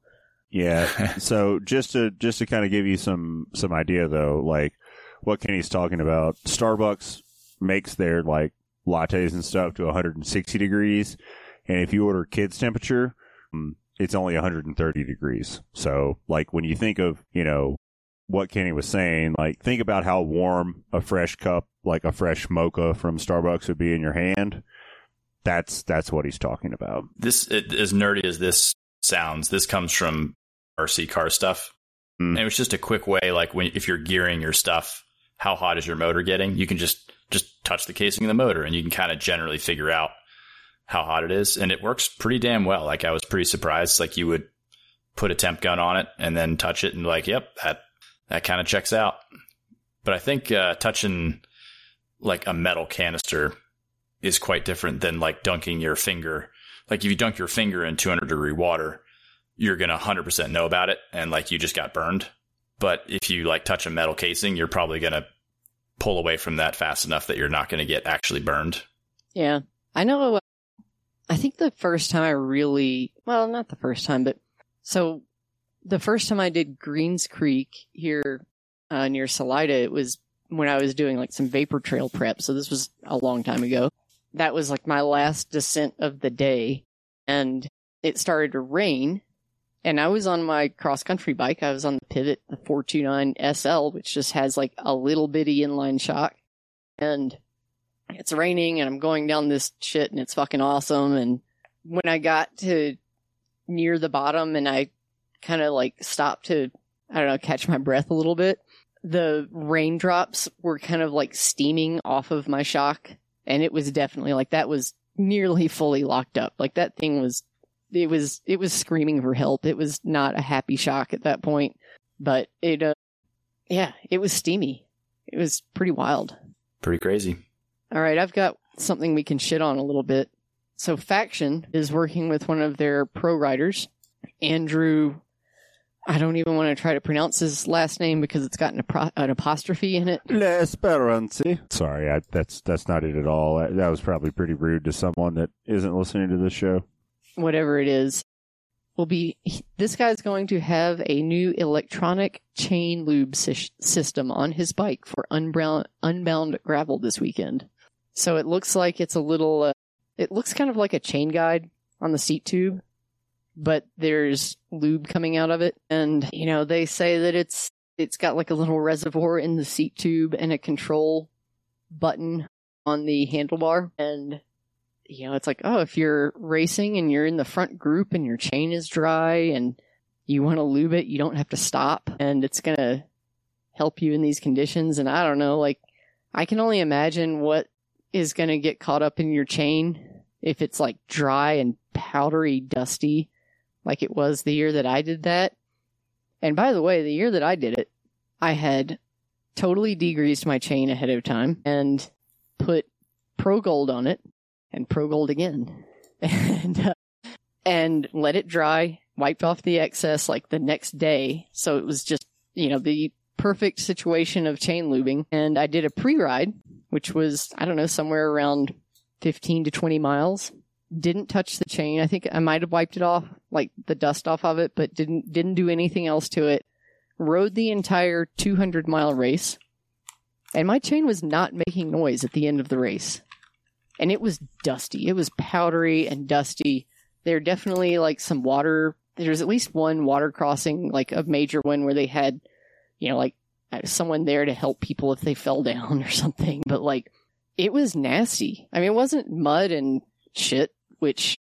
Yeah. So just to just to kind of give you some some idea though, like what Kenny's talking about, Starbucks makes their like lattes and stuff to one hundred sixty degrees, and if you order kids temperature, it's only one hundred thirty degrees. So like when you think of, you know, what Kenny was saying, like think about how warm a fresh cup, like a fresh mocha from Starbucks would be in your hand. That's that's what he's talking about. This, it, as nerdy as this sounds, this comes from R C car stuff. Mm. And it was just a quick way, like when if you're gearing your stuff, how hot is your motor getting? You can just just touch the casing of the motor and you can kind of generally figure out how hot it is. And it works pretty damn well. Like I was pretty surprised. Like you would put a temp gun on it and then touch it and be like, yep, that that kind of checks out. But I think uh, touching like a metal canister is quite different than like dunking your finger. Like if you dunk your finger in two hundred degree water, you're going to one hundred percent know about it. And like you just got burned. But if you like touch a metal casing, you're probably going to pull away from that fast enough that you're not going to get actually burned. Yeah. I know. Uh, I think the first time I really, well, not the first time, but so the first time I did Greens Creek here uh, near Salida, it was when I was doing like some vapor trail prep. So this was a long time ago. That was like my last descent of the day, and it started to rain. And I was on my cross-country bike. I was on the Pivot, the four twenty-nine S L, which just has like a little bitty inline shock. And it's raining and I'm going down this shit and it's fucking awesome. And when I got to near the bottom and I kind of like stopped to, I don't know, catch my breath a little bit, the raindrops were kind of like steaming off of my shock. And it was definitely like that was nearly fully locked up. Like that thing was It was it was screaming for help. It was not a happy shock at that point, but it, uh, yeah, it was steamy. It was pretty wild. Pretty crazy. All right, I've got something we can shit on a little bit. So Faction is working with one of their pro riders, Andrew. I don't even want to try to pronounce his last name because it's got an, apro- an apostrophe in it. L'Esperanza. Sorry, I, that's that's not it at all. That, that was probably pretty rude to someone that isn't listening to this show. Whatever it is, will be, this guy's going to have a new electronic chain lube sy- system on his bike for unbound, unbound gravel this weekend. So it looks like it's a little, uh, it looks kind of like a chain guide on the seat tube, but there's lube coming out of it. And, you know, they say that it's, it's got like a little reservoir in the seat tube and a control button on the handlebar. And you know, it's like, oh, if you're racing and you're in the front group and your chain is dry and you want to lube it, you don't have to stop, and it's going to help you in these conditions. And I don't know, like, I can only imagine what is going to get caught up in your chain if it's like dry and powdery dusty like it was the year that I did that. And by the way, the year that I did it, I had totally degreased my chain ahead of time and put Pro Gold on it. And Pro Gold again, and uh, and let it dry, wiped off the excess like the next day. So it was just, you know, the perfect situation of chain lubing. And I did a pre-ride, which was, I don't know, somewhere around fifteen to twenty miles. Didn't touch the chain. I think I might have wiped it off, like the dust off of it, but didn't didn't do anything else to it. Rode the entire two hundred mile race, and my chain was not making noise at the end of the race. And it was dusty. It was powdery and dusty. There definitely like some water. There's at least one water crossing, like a major one where they had, you know, like someone there to help people if they fell down or something. But like, it was nasty. I mean, it wasn't mud and shit, which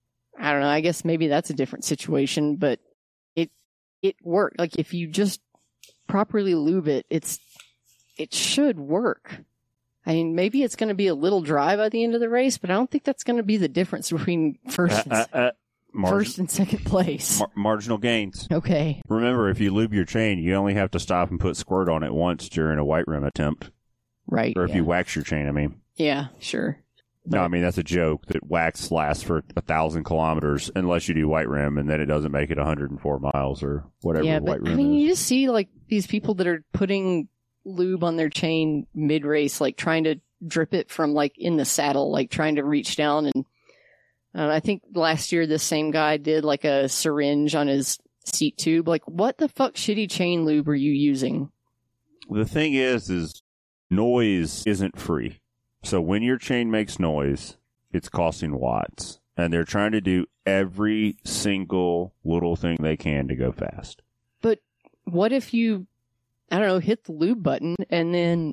I don't know. I guess maybe that's a different situation, but it, it worked. Like if you just properly lube it, it's, it should work. I mean, maybe it's going to be a little dry by the end of the race, but I don't think that's going to be the difference between first and uh, uh, uh, Marg- first and second place. Mar- marginal gains. Okay. Remember, if you lube your chain, you only have to stop and put squirt on it once during a white rim attempt. Right. Or if yeah. you wax your chain, I mean. Yeah, sure. No, I mean, that's a joke that wax lasts for a thousand kilometers unless you do white rim, and then it doesn't make it one hundred four miles or whatever yeah, white but, rim I mean, is. you just see, like, these people that are putting lube on their chain mid-race, like, trying to drip it from, like, in the saddle, like, trying to reach down. And uh, I think last year this same guy did, like, a syringe on his seat tube. Like, what the fuck shitty chain lube are you using? The thing is, is noise isn't free. So when your chain makes noise, it's costing watts. And they're trying to do every single little thing they can to go fast. But what if you, I don't know, hit the lube button and then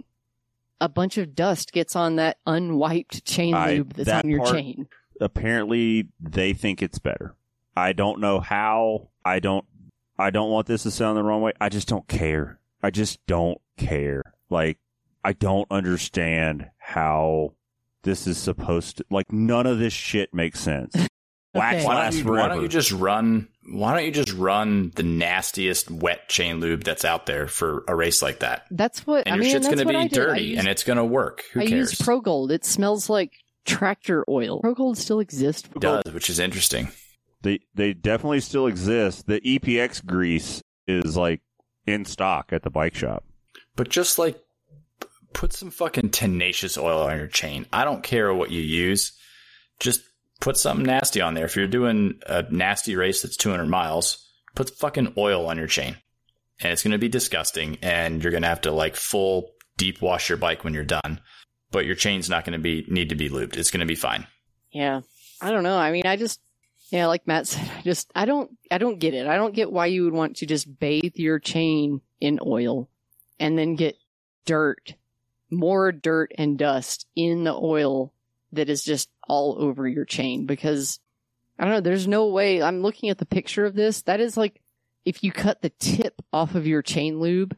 a bunch of dust gets on that unwiped chain I, lube that's that on your part, chain? Apparently, they think it's better. I don't know how. I don't, I don't want this to sound the wrong way. I just don't care. I just don't care. Like, I don't understand how this is supposed to, like, none of this shit makes sense. Wax Okay. Why lasts don't, you, why forever. don't you just run? Why don't you just run the nastiest wet chain lube that's out there for a race like that? That's what, And I your mean, shit's that's going to what I be did. I dirty, used- and it's going to work. Who I cares? use ProGold. It smells like tractor oil. ProGold still exists. It does, which is interesting. They they definitely still exist. The E P X grease is like in stock at the bike shop. But just like p- put some fucking tenacious oil on your chain. I don't care what you use. Just put something nasty on there. If you're doing a nasty race that's two hundred miles, put fucking oil on your chain. And it's going to be disgusting. And you're going to have to like full deep wash your bike when you're done. But your chain's not going to be need to be lubed. It's going to be fine. Yeah. I don't know. I mean, I just, yeah, like Matt said, I just, I don't, I don't get it. I don't get why you would want to just bathe your chain in oil and then get dirt, more dirt and dust in the oil that is just all over your chain. Because, I don't know, there's no way, I'm looking at the picture of this. That is like, if you cut the tip off of your chain lube,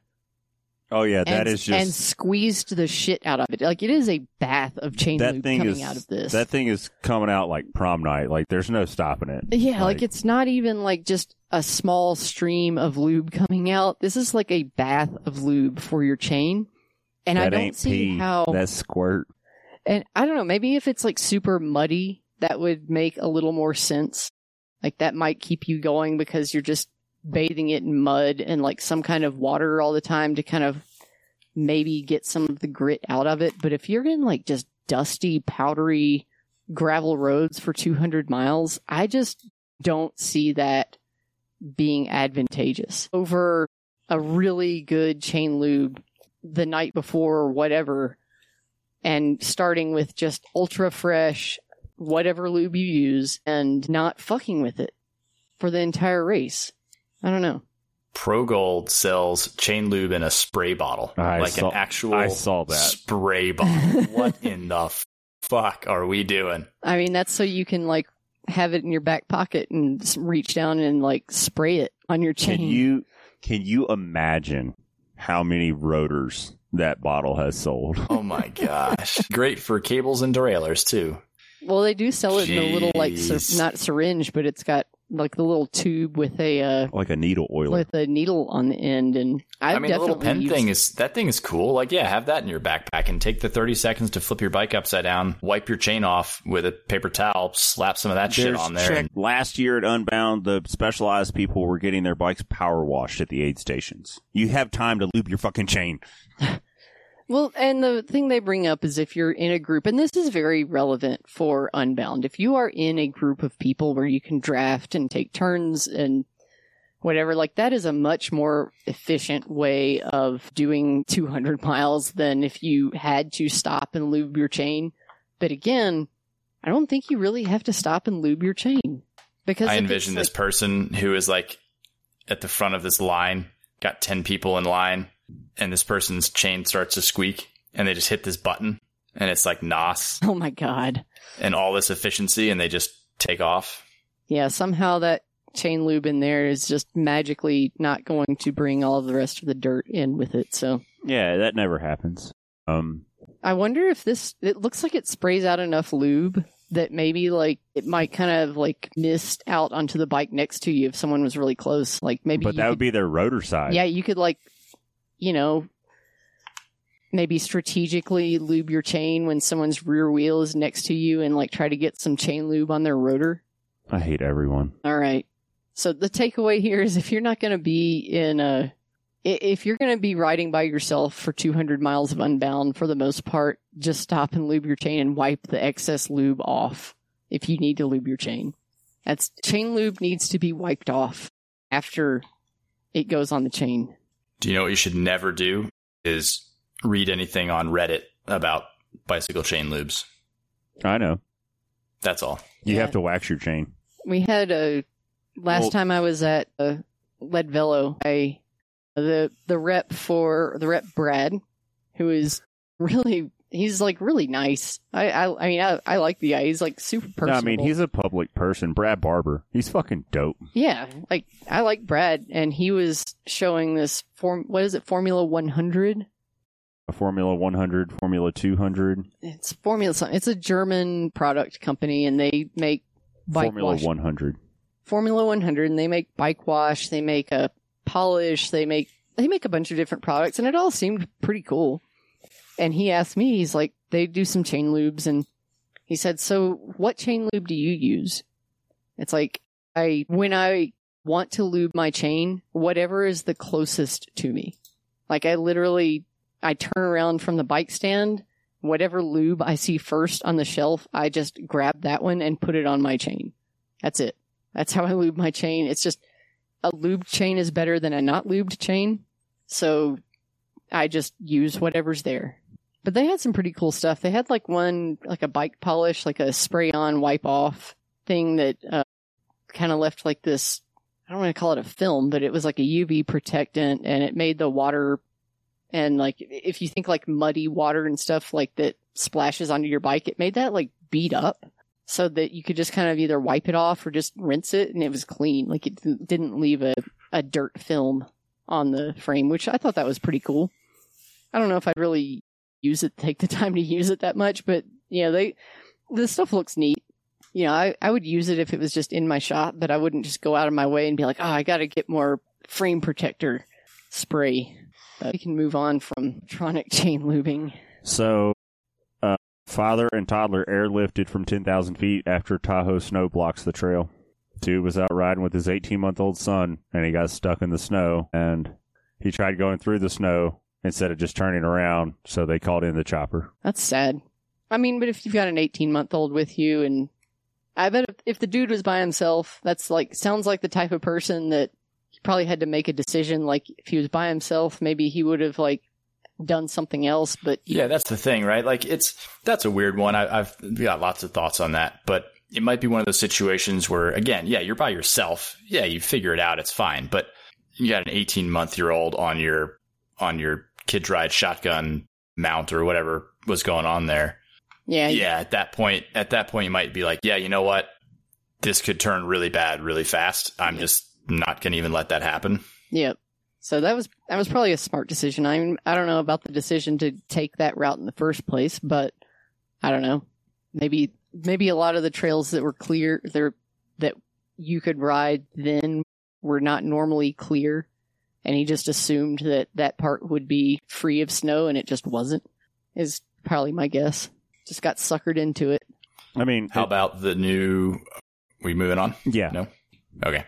Oh yeah, that and, is just and squeezed the shit out of it. Like, it is a bath of chain that lube thing coming is out of this. that thing is coming out like prom night. Like there's no stopping it. Yeah, like, it's not even like just a small stream of lube coming out. This is like a bath of lube for your chain. And that I don't ain't see pee. how. That's squirt. And I don't know, maybe if it's like super muddy, that would make a little more sense. Like, that might keep you going because you're just bathing it in mud and like some kind of water all the time to kind of maybe get some of the grit out of it. But if you're in like just dusty, powdery gravel roads for two hundred miles, I just don't see that being advantageous over a really good chain lube the night before or whatever, and starting with just ultra fresh, whatever lube you use, and not fucking with it for the entire race. I don't know. ProGold sells chain lube in a spray bottle, I like saw- an actual I saw that. spray bottle. What in the fuck are we doing? I mean, that's so you can like have it in your back pocket and s- reach down and like spray it on your chain. Can you can you imagine how many rotors that bottle has sold? Oh my gosh. Great for cables and derailleurs too. Well, they do sell it in a little like sy- Jeez. not syringe, but it's got like the little tube with a uh, Like a needle oiler. with a needle on the end. And I've I mean, the little definitely pen used- thing is that thing is cool. Like, yeah, have that in your backpack and take the thirty seconds to flip your bike upside down, wipe your chain off with a paper towel, slap some of that shit There's on there. check- And, Last year at Unbound, the specialized people were getting their bikes power washed at the aid stations. You have time to lube your fucking chain. Well, and the thing they bring up is if you're in a group, and this is very relevant for Unbound, if you are in a group of people where you can draft and take turns and whatever, like that is a much more efficient way of doing two hundred miles than if you had to stop and lube your chain. But again, I don't think you really have to stop and lube your chain. Because I if envision it's this person who is like at the front of this line, got ten people in line, and this person's chain starts to squeak, and they just hit this button, and it's like N O S like, oh my God. and all this efficiency, and they just take off. Yeah, somehow that chain lube in there is just magically not going to bring all of the rest of the dirt in with it. So Yeah, that never happens. Um, I wonder if this, it looks like it sprays out enough lube that maybe like it might kind of like mist out onto the bike next to you if someone was really close. Like maybe, but that could, would be their rotor side. Yeah, you could like, you know, maybe strategically lube your chain when someone's rear wheel is next to you and like try to get some chain lube on their rotor. I hate everyone. All right. So the takeaway here is if you're not going to be in a, if you're going to be riding by yourself for two hundred miles of Unbound for the most part, just stop and lube your chain and wipe the excess lube off if you need to lube your chain. That's chain lube needs to be wiped off after it goes on the chain. Do you know what you should never do is read anything on Reddit about bicycle chain lubes. I know. That's all. You Yeah. have to wax your chain. We had a last Well- time I was at uh, Lead Velo, I the the rep for the rep Brad, who is really he's like really nice. I I, I mean I, I like the guy. He's like super No, personable. I mean, he's a public person. Brad Barber. He's fucking dope. yeah, like I like Brad, and he was showing this form. What is it? Formula one hundred. A Formula one hundred, Formula two hundred, It's Formula. something. It's a German product company, and they make bike Formula wash. one hundred. Formula one hundred, and they make bike wash, they make a polish, they make they make a bunch of different products, and it all seemed pretty cool. And he asked me, he's like, they do some chain lubes, and he said, so what chain lube do you use? It's like, I when I want to lube my chain, whatever is the closest to me. Like I literally, I turn around from the bike stand, whatever lube I see first on the shelf, I just grab that one and put it on my chain. That's it. That's how I lube my chain. It's just a lubed chain is better than a not lubed chain. So I just use whatever's there. But they had some pretty cool stuff. They had like one, like a bike polish, like a spray on, wipe off thing that uh, kind of left like this, I don't want to call it a film, but it was like a U V protectant, and it made the water, and like if you think like muddy water and stuff like that splashes onto your bike, it made that like beat up so that you could just kind of either wipe it off or just rinse it, and it was clean. Like it didn't leave a, a dirt film on the frame, which I thought that was pretty cool. I don't know if I'd really use it, take the time to use it that much, but yeah, they, the stuff looks neat. You know, I, I would use it if it was just in my shop, but I wouldn't just go out of my way and be like, oh, I got to get more frame protector spray. But we can move on from electronic chain lubing. So, uh, father and toddler airlifted from ten thousand feet after Tahoe snow blocks the trail. Dude was out riding with his eighteen-month-old son, and he got stuck in the snow, and he tried going through the snow instead of just turning around, so they called in the chopper. That's sad. I mean, but if you've got an eighteen-month-old with you, and I bet if, if the dude was by himself, that's like, sounds like the type of person that he probably had to make a decision. Like, if he was by himself, maybe he would have, like, done something else, but... Yeah, that's the thing, right? Like, it's, that's a weird one. I, I've got lots of thoughts on that, but it might be one of those situations where, again, yeah, you're by yourself. Yeah, you figure it out. It's fine. But you got an eighteen-month-year-old on your, on your kid's ride shotgun mount or whatever was going on there. Yeah. Yeah, at that point, at that point, you might be like, yeah, you know what? This could turn really bad really fast. I'm Yeah. just not going to even let that happen. Yep. So that was that was probably a smart decision. I mean, I don't know about the decision to take that route in the first place, but I don't know. Maybe maybe a lot of the trails that were clear there that you could ride then were not normally clear, and he just assumed that that part would be free of snow, and it just wasn't. Is probably my guess. Just got suckered into it. I mean... How it- about the new? We moving on? Yeah. No. Okay.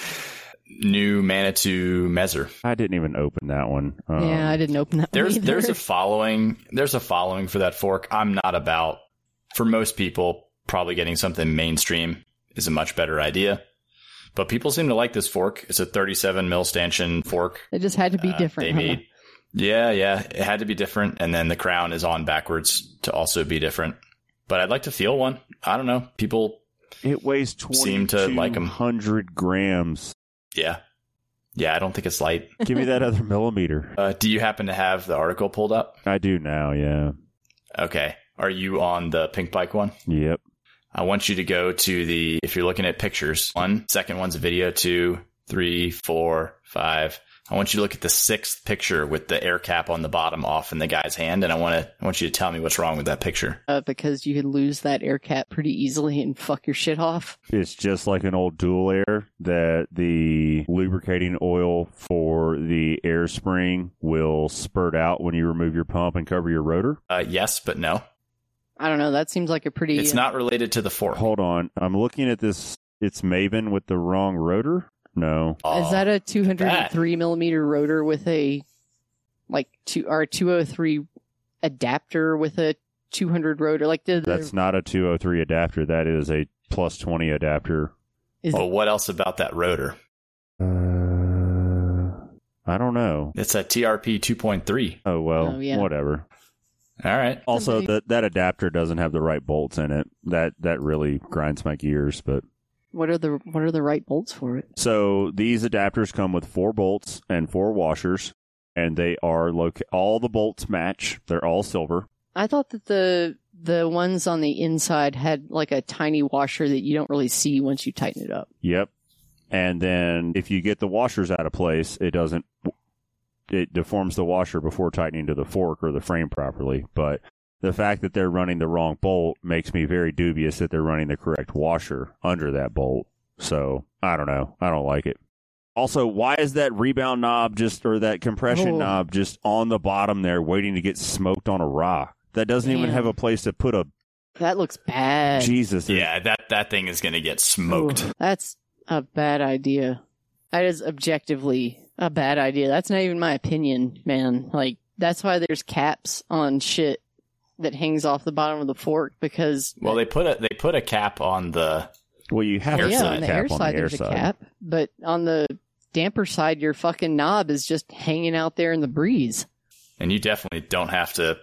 New Manitou Mezzer. I didn't even open that one. Um, yeah, I didn't open that one There's either. there's a following there's a following for that fork. I'm not about, for most people, probably getting something mainstream is a much better idea. But people seem to like this fork. It's a thirty-seven mil stanchion fork. It just had to be Uh, different. They huh? made, yeah, yeah, it had to be different, and then the crown is on backwards to also be different. But I'd like to feel one. I don't know. People, It weighs Seem to like 'em. twenty-two hundred grams. yeah, yeah. I don't think it's light. Give me that other millimeter. Uh, do you happen to have the article pulled up? I do now, yeah. Okay. Are you on the Pink Bike one? Yep. I want you to go to the, if you're looking at pictures, one, second one's a video, two, three, four, five, I want you to look at the sixth picture with the air cap on the bottom off in the guy's hand, and I want to I want you to tell me what's wrong with that picture. Uh, because you could lose that air cap pretty easily and fuck your shit off. It's just like an old dual air that the lubricating oil for the air spring will spurt out when you remove your pump and cover your rotor. Uh, yes, but no. I don't know. That seems like a pretty... It's not related to the fork. Hold on. I'm looking at this. It's Maven with the wrong rotor? No. Oh, Is that a two hundred three millimeter rotor with a like two or two oh three adapter with a two hundred rotor? Like the, the That's not a two oh three adapter. That is a plus twenty adapter. is But what else about that rotor? Uh, I don't know. It's a T R P two point three. Oh, well, Oh, yeah. whatever. All right. Also, Somebody- that that adapter doesn't have the right bolts in it. That that really grinds my gears, but... what are the what are the right bolts for it? So these adapters come with four bolts and four washers, and they are loca- all the bolts match. They're all silver. I thought that the the ones on the inside had like a tiny washer that you don't really see once you tighten it up. Yep. And then if you get the washers out of place, it doesn't. It deforms the washer before tightening to the fork or the frame properly. But the fact that they're running the wrong bolt makes me very dubious that they're running the correct washer under that bolt. So I don't know. I don't like it. Also, why is that rebound knob just, or that compression Oh. knob just on the bottom there waiting to get smoked on a rock? That doesn't even Damn. have a place to put a, That looks bad. Jesus. it- Yeah, that, that thing is going to get smoked. Ooh, that's a bad idea. That is objectively a bad idea. That's not even my opinion, man. Like, that's why there's caps on shit that hangs off the bottom of the fork, because Well, they put a they put a cap on the. Well, you have Air to yeah, put side. a on the cap air on side the air there's a side. cap, but on the damper side, your fucking knob is just hanging out there in the breeze. And you definitely don't have to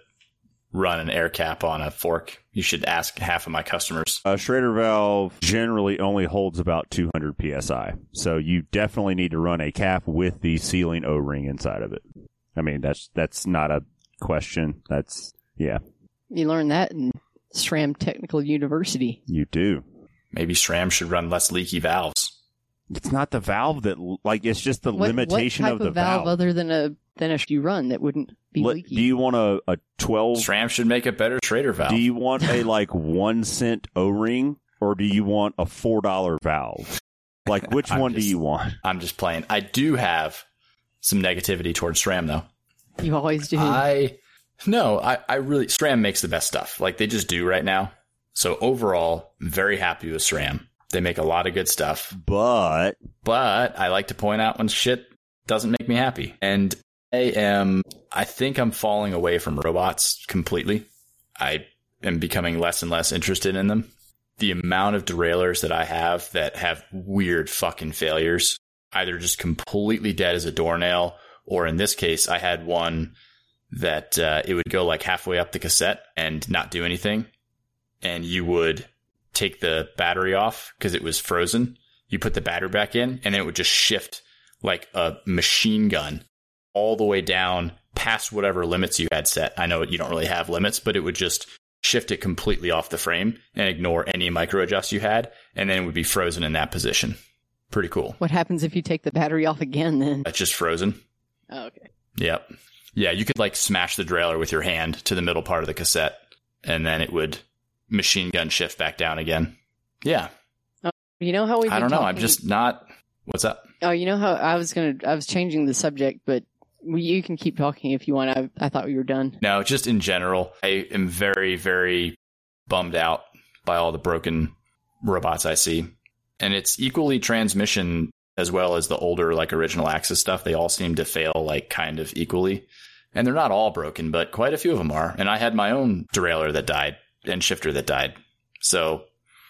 run an air cap on a fork. You should ask half of my customers. A Schrader valve generally only holds about two hundred P S I. So you definitely need to run a cap with the sealing O-ring inside of it. I mean, that's that's not a question. That's, yeah, You learn that in SRAM Technical University. you do. Maybe SRAM should run less leaky valves. It's not the valve that, like, it's just the What, limitation what type of the valve, valve. other than a than a you run that wouldn't be Let- leaky? do you want a, a twelve? SRAM should make a better Schrader valve. Do you want a, like, one cent O-ring? Or do you want a four dollar valve? Like, which I'm one do just- you want? I'm just playing. I do have some negativity towards SRAM, though. You always do. I no, I, I really SRAM makes the best stuff. Like they just do right now. So overall, very happy with SRAM. They make a lot of good stuff. But But I like to point out when shit doesn't make me happy. And I am I think I'm falling away from robots completely. I am becoming less and less interested in them. The amount of derailleurs that I have that have weird fucking failures, either just completely dead as a doornail, or in this case, I had one that uh, it would go like halfway up the cassette and not do anything. And you would take the battery off because it was frozen. You put the battery back in and it would just shift like a machine gun all the way down past whatever limits you had set. I know you don't really have limits, but it would just shift it completely off the frame and ignore any micro adjust you had. And then it would be frozen in that position. Pretty cool. What happens if you take the battery off again then? That's just frozen. Oh, okay. Yep. Yeah, you could like smash the derailleur with your hand to the middle part of the cassette and then it would machine gun shift back down again. Yeah. You know how we? I don't know. I'm just not. What's up? Oh, you know how I was gonna. I was changing the subject, but we, you can keep talking if you want. I, I thought we were done. No, just in general, I am very, very bummed out by all the broken robots I see. And it's equally transmission as well as the older, like original Axis stuff. They all seem to fail like kind of equally. And they're not all broken, but quite a few of them are. And I had my own derailleur that died and shifter that died. So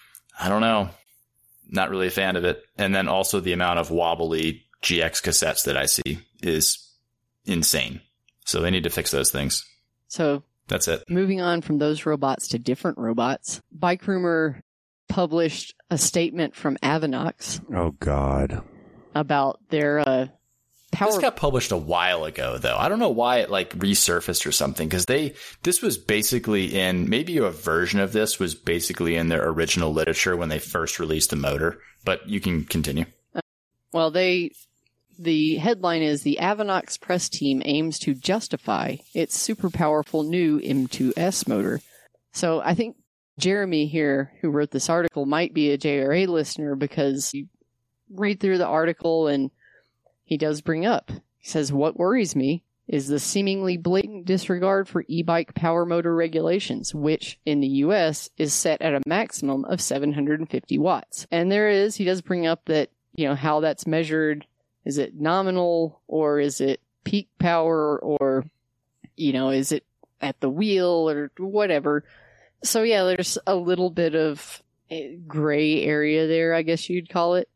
I don't know. Not really a fan of it. And then also the amount of wobbly G X cassettes that I see is insane. So they need to fix those things. So That's it. moving on from those robots to different robots, Bike Rumor published a statement from Avinox oh god, about their uh, power. This got published a while ago, though. I don't know why it like resurfaced or something, because they this was basically in maybe a version of this was basically in their original literature when they first released the motor. But you can continue. Well, they the headline is the Avinox press team aims to justify its super powerful new M two S motor. So I think Jeremy here, who wrote this article, might be a J R A listener because you read through the article and he does bring up, he says, what worries me is the seemingly blatant disregard for e-bike power motor regulations, which in the U S is set at a maximum of seven hundred fifty watts. And there is, he does bring up that, you know, how that's measured. Is it nominal or is it peak power or, you know, is it at the wheel or whatever? So yeah, there's a little bit of gray area there, I guess you'd call it.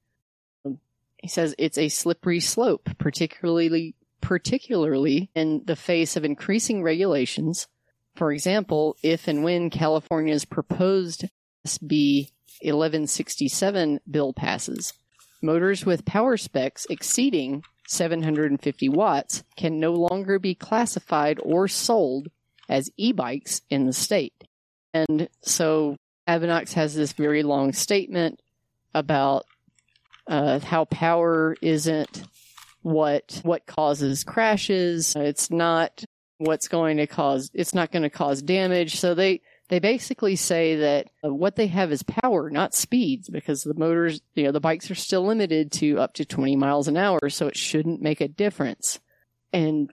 He says it's a slippery slope, particularly particularly in the face of increasing regulations. For example, if and when California's proposed S B eleven sixty-seven bill passes, motors with power specs exceeding seven hundred fifty watts can no longer be classified or sold as e-bikes in the state. And so Avinox has this very long statement about uh, how power isn't what what causes crashes. It's not what's going to cause, it's not going to cause damage. So they, they basically say that uh, what they have is power, not speeds, because the motors, you know, the bikes are still limited to up to twenty miles an hour, so it shouldn't make a difference. And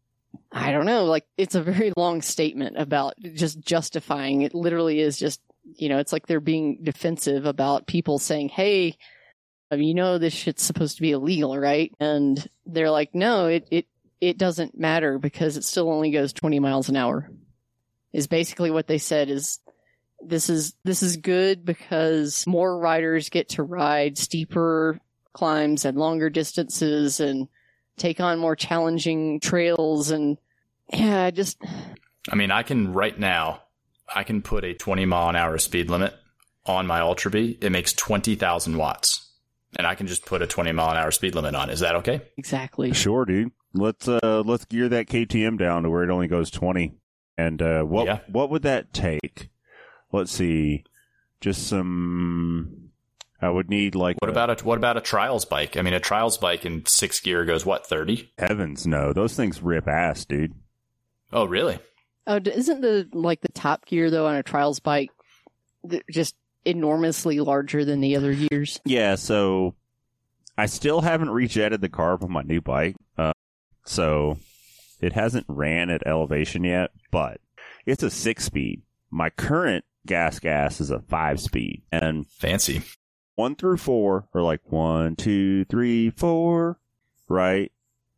I don't know, like, it's a very long statement about just justifying. It literally is just, you know, it's like they're being defensive about people saying, hey, you know, this shit's supposed to be illegal, right? And they're like, no, it, it, it doesn't matter because it still only goes twenty miles an hour. Is basically what they said is this is, this is good because more riders get to ride steeper climbs and longer distances and take on more challenging trails. And yeah, just, I mean, I can right now, I can put a twenty mile an hour speed limit on my Ultra Bee. It makes twenty thousand watts. And I can just put a twenty mile an hour speed limit on. Is that okay? Exactly. Sure, dude. Let's uh let's gear that K T M down to where it only goes twenty. And uh what yeah. what would that take? Let's see. Just some I would need like What a, about a what about a trials bike? I mean, a trials bike in six gear goes what, thirty? Heavens no. Those things rip ass, dude. Oh, really? Oh, isn't the like the top gear though on a trials bike just enormously larger than the other gears? Yeah, so I still haven't rejetted the carb on my new bike, uh, so it hasn't ran at elevation yet, but it's a six-speed. My current gas gas is a five-speed, and fancy. One through four are like one, two, three, four, right?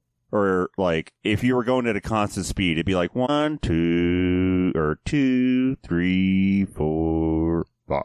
Or like if you were going at a constant speed, it'd be like one, two, or two, three, four. Five.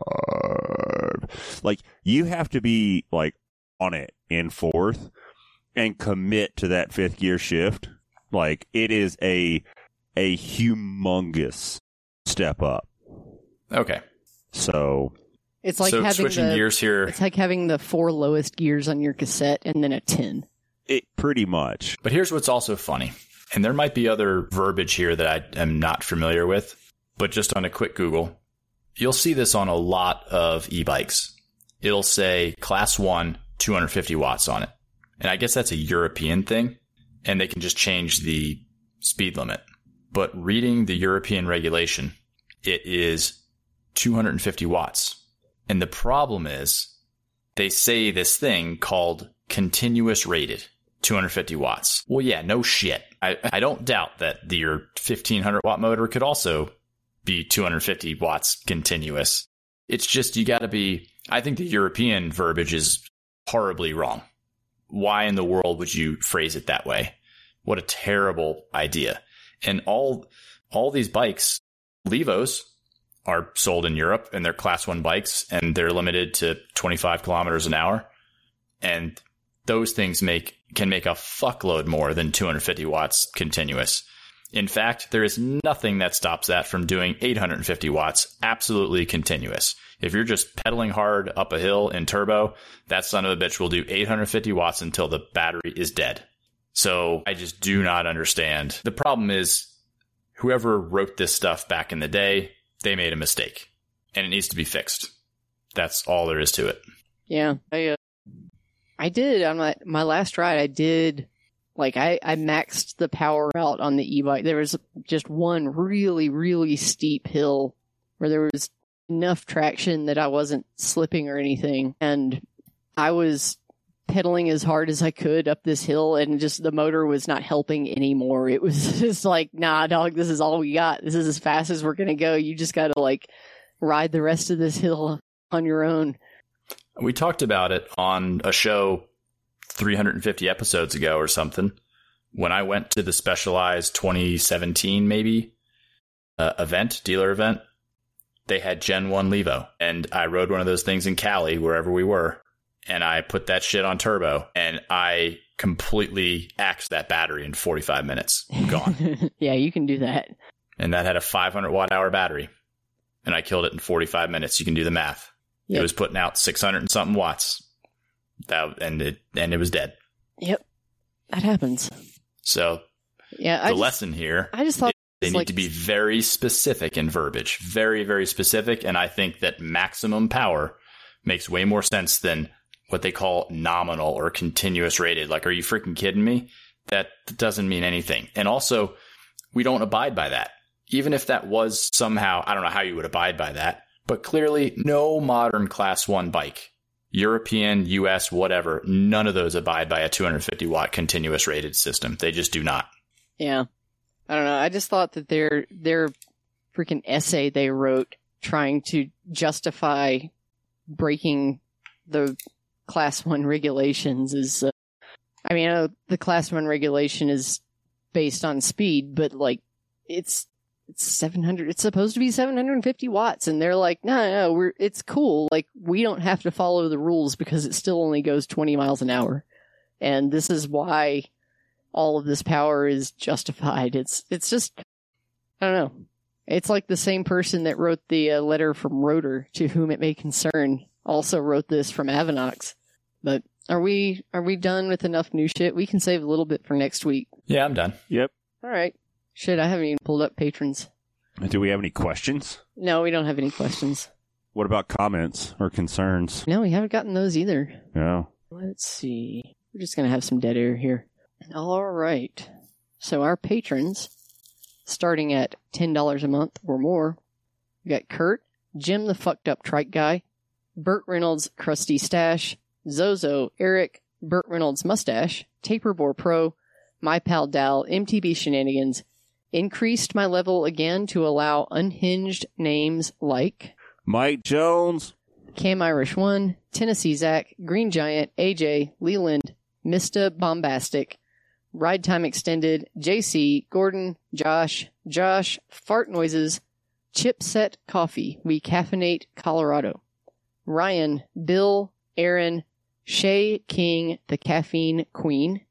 Like, you have to be, like, on it in fourth and commit to that fifth gear shift. Like, it is a a humongous step up. Okay. So it's like so having switching the, gears here. It's like having the four lowest gears on your cassette and then a ten. It pretty much. But here's what's also funny. And there might be other verbiage here that I am not familiar with, but just on a quick Google, you'll see this on a lot of e-bikes. It'll say class one, two hundred fifty watts on it. And I guess that's a European thing, and they can just change the speed limit. But reading the European regulation, it is two hundred fifty watts. And the problem is they say this thing called continuous rated, two hundred fifty watts. Well, yeah, no shit. I, I don't doubt that the, your fifteen hundred watt motor could also be two hundred fifty watts continuous. It's just, you got to be, I think the European verbiage is horribly wrong. Why in the world would you phrase it that way? What a terrible idea. And all, all these bikes, Levos, are sold in Europe, and they're class one bikes, and they're limited to twenty-five kilometers an hour. And those things make, can make a fuckload more than two hundred fifty watts continuous. In fact, there is nothing that stops that from doing eight hundred fifty watts absolutely continuous. If you're just pedaling hard up a hill in turbo, that son of a bitch will do eight hundred fifty watts until the battery is dead. So I just do not understand. The problem is, whoever wrote this stuff back in the day, they made a mistake, and it needs to be fixed. That's all there is to it. Yeah. I, uh, I did on my, my last ride. I did, like, I, I maxed the power out on the e-bike. There was just one really, really steep hill where there was enough traction that I wasn't slipping or anything. And I was pedaling as hard as I could up this hill, and just the motor was not helping anymore. It was just like, nah, dog, this is all we got. This is as fast as we're going to go. You just got to, like, ride the rest of this hill on your own. We talked about it on a show three hundred fifty episodes ago or something. When I went to the Specialized twenty seventeen, maybe, uh, event, dealer event, they had Gen one Levo. And I rode one of those things in Cali, wherever we were. And I put that shit on turbo, and I completely axed that battery in forty-five minutes. Gone. Yeah, you can do that. And that had a five hundred watt hour battery. And I killed it in forty-five minutes. You can do the math. Yep. It was putting out six hundred and something watts. That, and it and it was dead. Yep. That happens. So yeah, I the just, lesson here, I just thought they need like, to be very specific in verbiage. Very, very specific. And I think that maximum power makes way more sense than what they call nominal or continuous rated. Like, are you freaking kidding me? That doesn't mean anything. And also, we don't abide by that. Even if that was somehow, I don't know how you would abide by that, but clearly no modern class one bike, European, U S, whatever, none of those abide by a two hundred fifty watt continuous rated system. They just do not. Yeah. I don't know. I just thought that their, their freaking essay they wrote trying to justify breaking the class one regulations is, uh, I mean, I know the class one regulation is based on speed, but like it's, it's seven hundred, it's supposed to be seven hundred fifty watts. And they're like, no, no, no, we're, it's cool. Like, we don't have to follow the rules because it still only goes twenty miles an hour. And this is why all of this power is justified. It's, it's just, I don't know. It's like the same person that wrote the uh, letter from Rotor, to whom it may concern, also wrote this from Avanox. But are we are we done with enough new shit? We can save a little bit for next week. Yeah, I'm done. Yep. All right. Shit, I haven't even pulled up patrons. Do we have any questions? No, we don't have any questions. What about comments or concerns? No, we haven't gotten those either. No. Let's see. We're just going to have some dead air here. All right. So our patrons, starting at ten dollars a month or more, we got Kurt, Jim the Fucked Up Trike Guy, Burt Reynolds, Krusty Stash, Zozo, Eric, Burt Reynolds Mustache, Taperbore Pro, My Pal Dal, M T B Shenanigans, increased my level again to allow unhinged names like Mike Jones, Cam Irish one, Tennessee Zach, Green Giant, A J, Leland, Mista Bombastic, Ride Time Extended, J C, Gordon, Josh, Josh, Fart Noises, Chipset Coffee, We Caffeinate, Colorado, Ryan, Bill, Aaron, Shay King, the Caffeine Queen,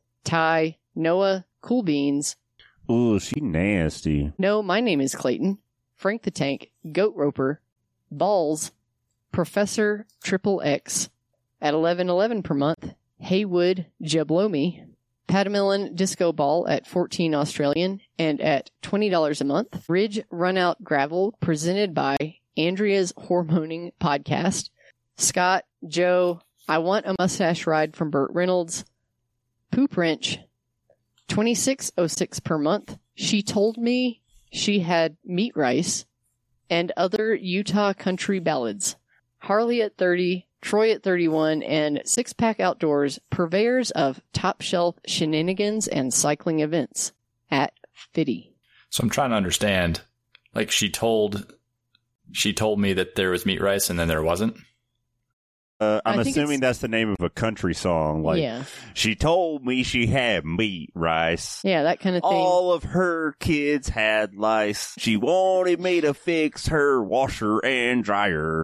Ty, Noah, Cool Beans. Ooh, she nasty. No, my name is Clayton, Frank the Tank, Goat Roper, Balls, Professor Triple X, at eleven eleven per month, Haywood Jablomi, Patamillan Disco Ball at fourteen Australian, and at twenty dollars a month, Ridge Runout Gravel, presented by Andrea's Hormoning Podcast, Scott, Joe, I Want a Mustache Ride from Burt Reynolds, Poop Wrench, twenty-six oh six per month, She Told Me She Had Meat Rice, and other Utah country ballads, Harley at thirty, Troy at thirty-one, and Six Pack Outdoors, purveyors of top shelf shenanigans and cycling events, at Fitty. So I'm trying to understand, like, she told, she told me that there was meat rice and then there wasn't. Uh, I'm I think assuming it's- that's the name of a country song. Like, Yeah. she told me she had meat rice. Yeah, that kind of thing. All of her kids had lice. She wanted me to fix her washer and dryer.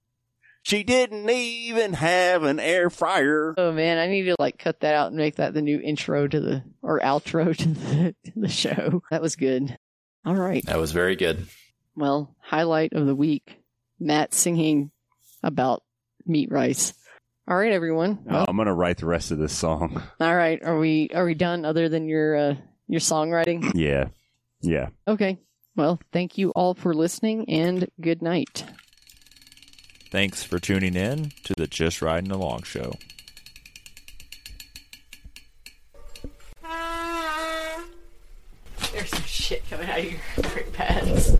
She didn't even have an air fryer. Oh man, I need to like cut that out and make that the new intro to the, or outro to the, to the show. That was good. All right. That was very good. Well, highlight of the week, Matt singing about meat rice. All right, everyone. Well, Oh, I'm gonna write the rest of this song. all right. Are we are we done other than your uh, your songwriting? Yeah, yeah. Okay. Well, thank you all for listening and good night. Thanks for tuning in to the Just Riding Along show. shit coming out of your brake pads.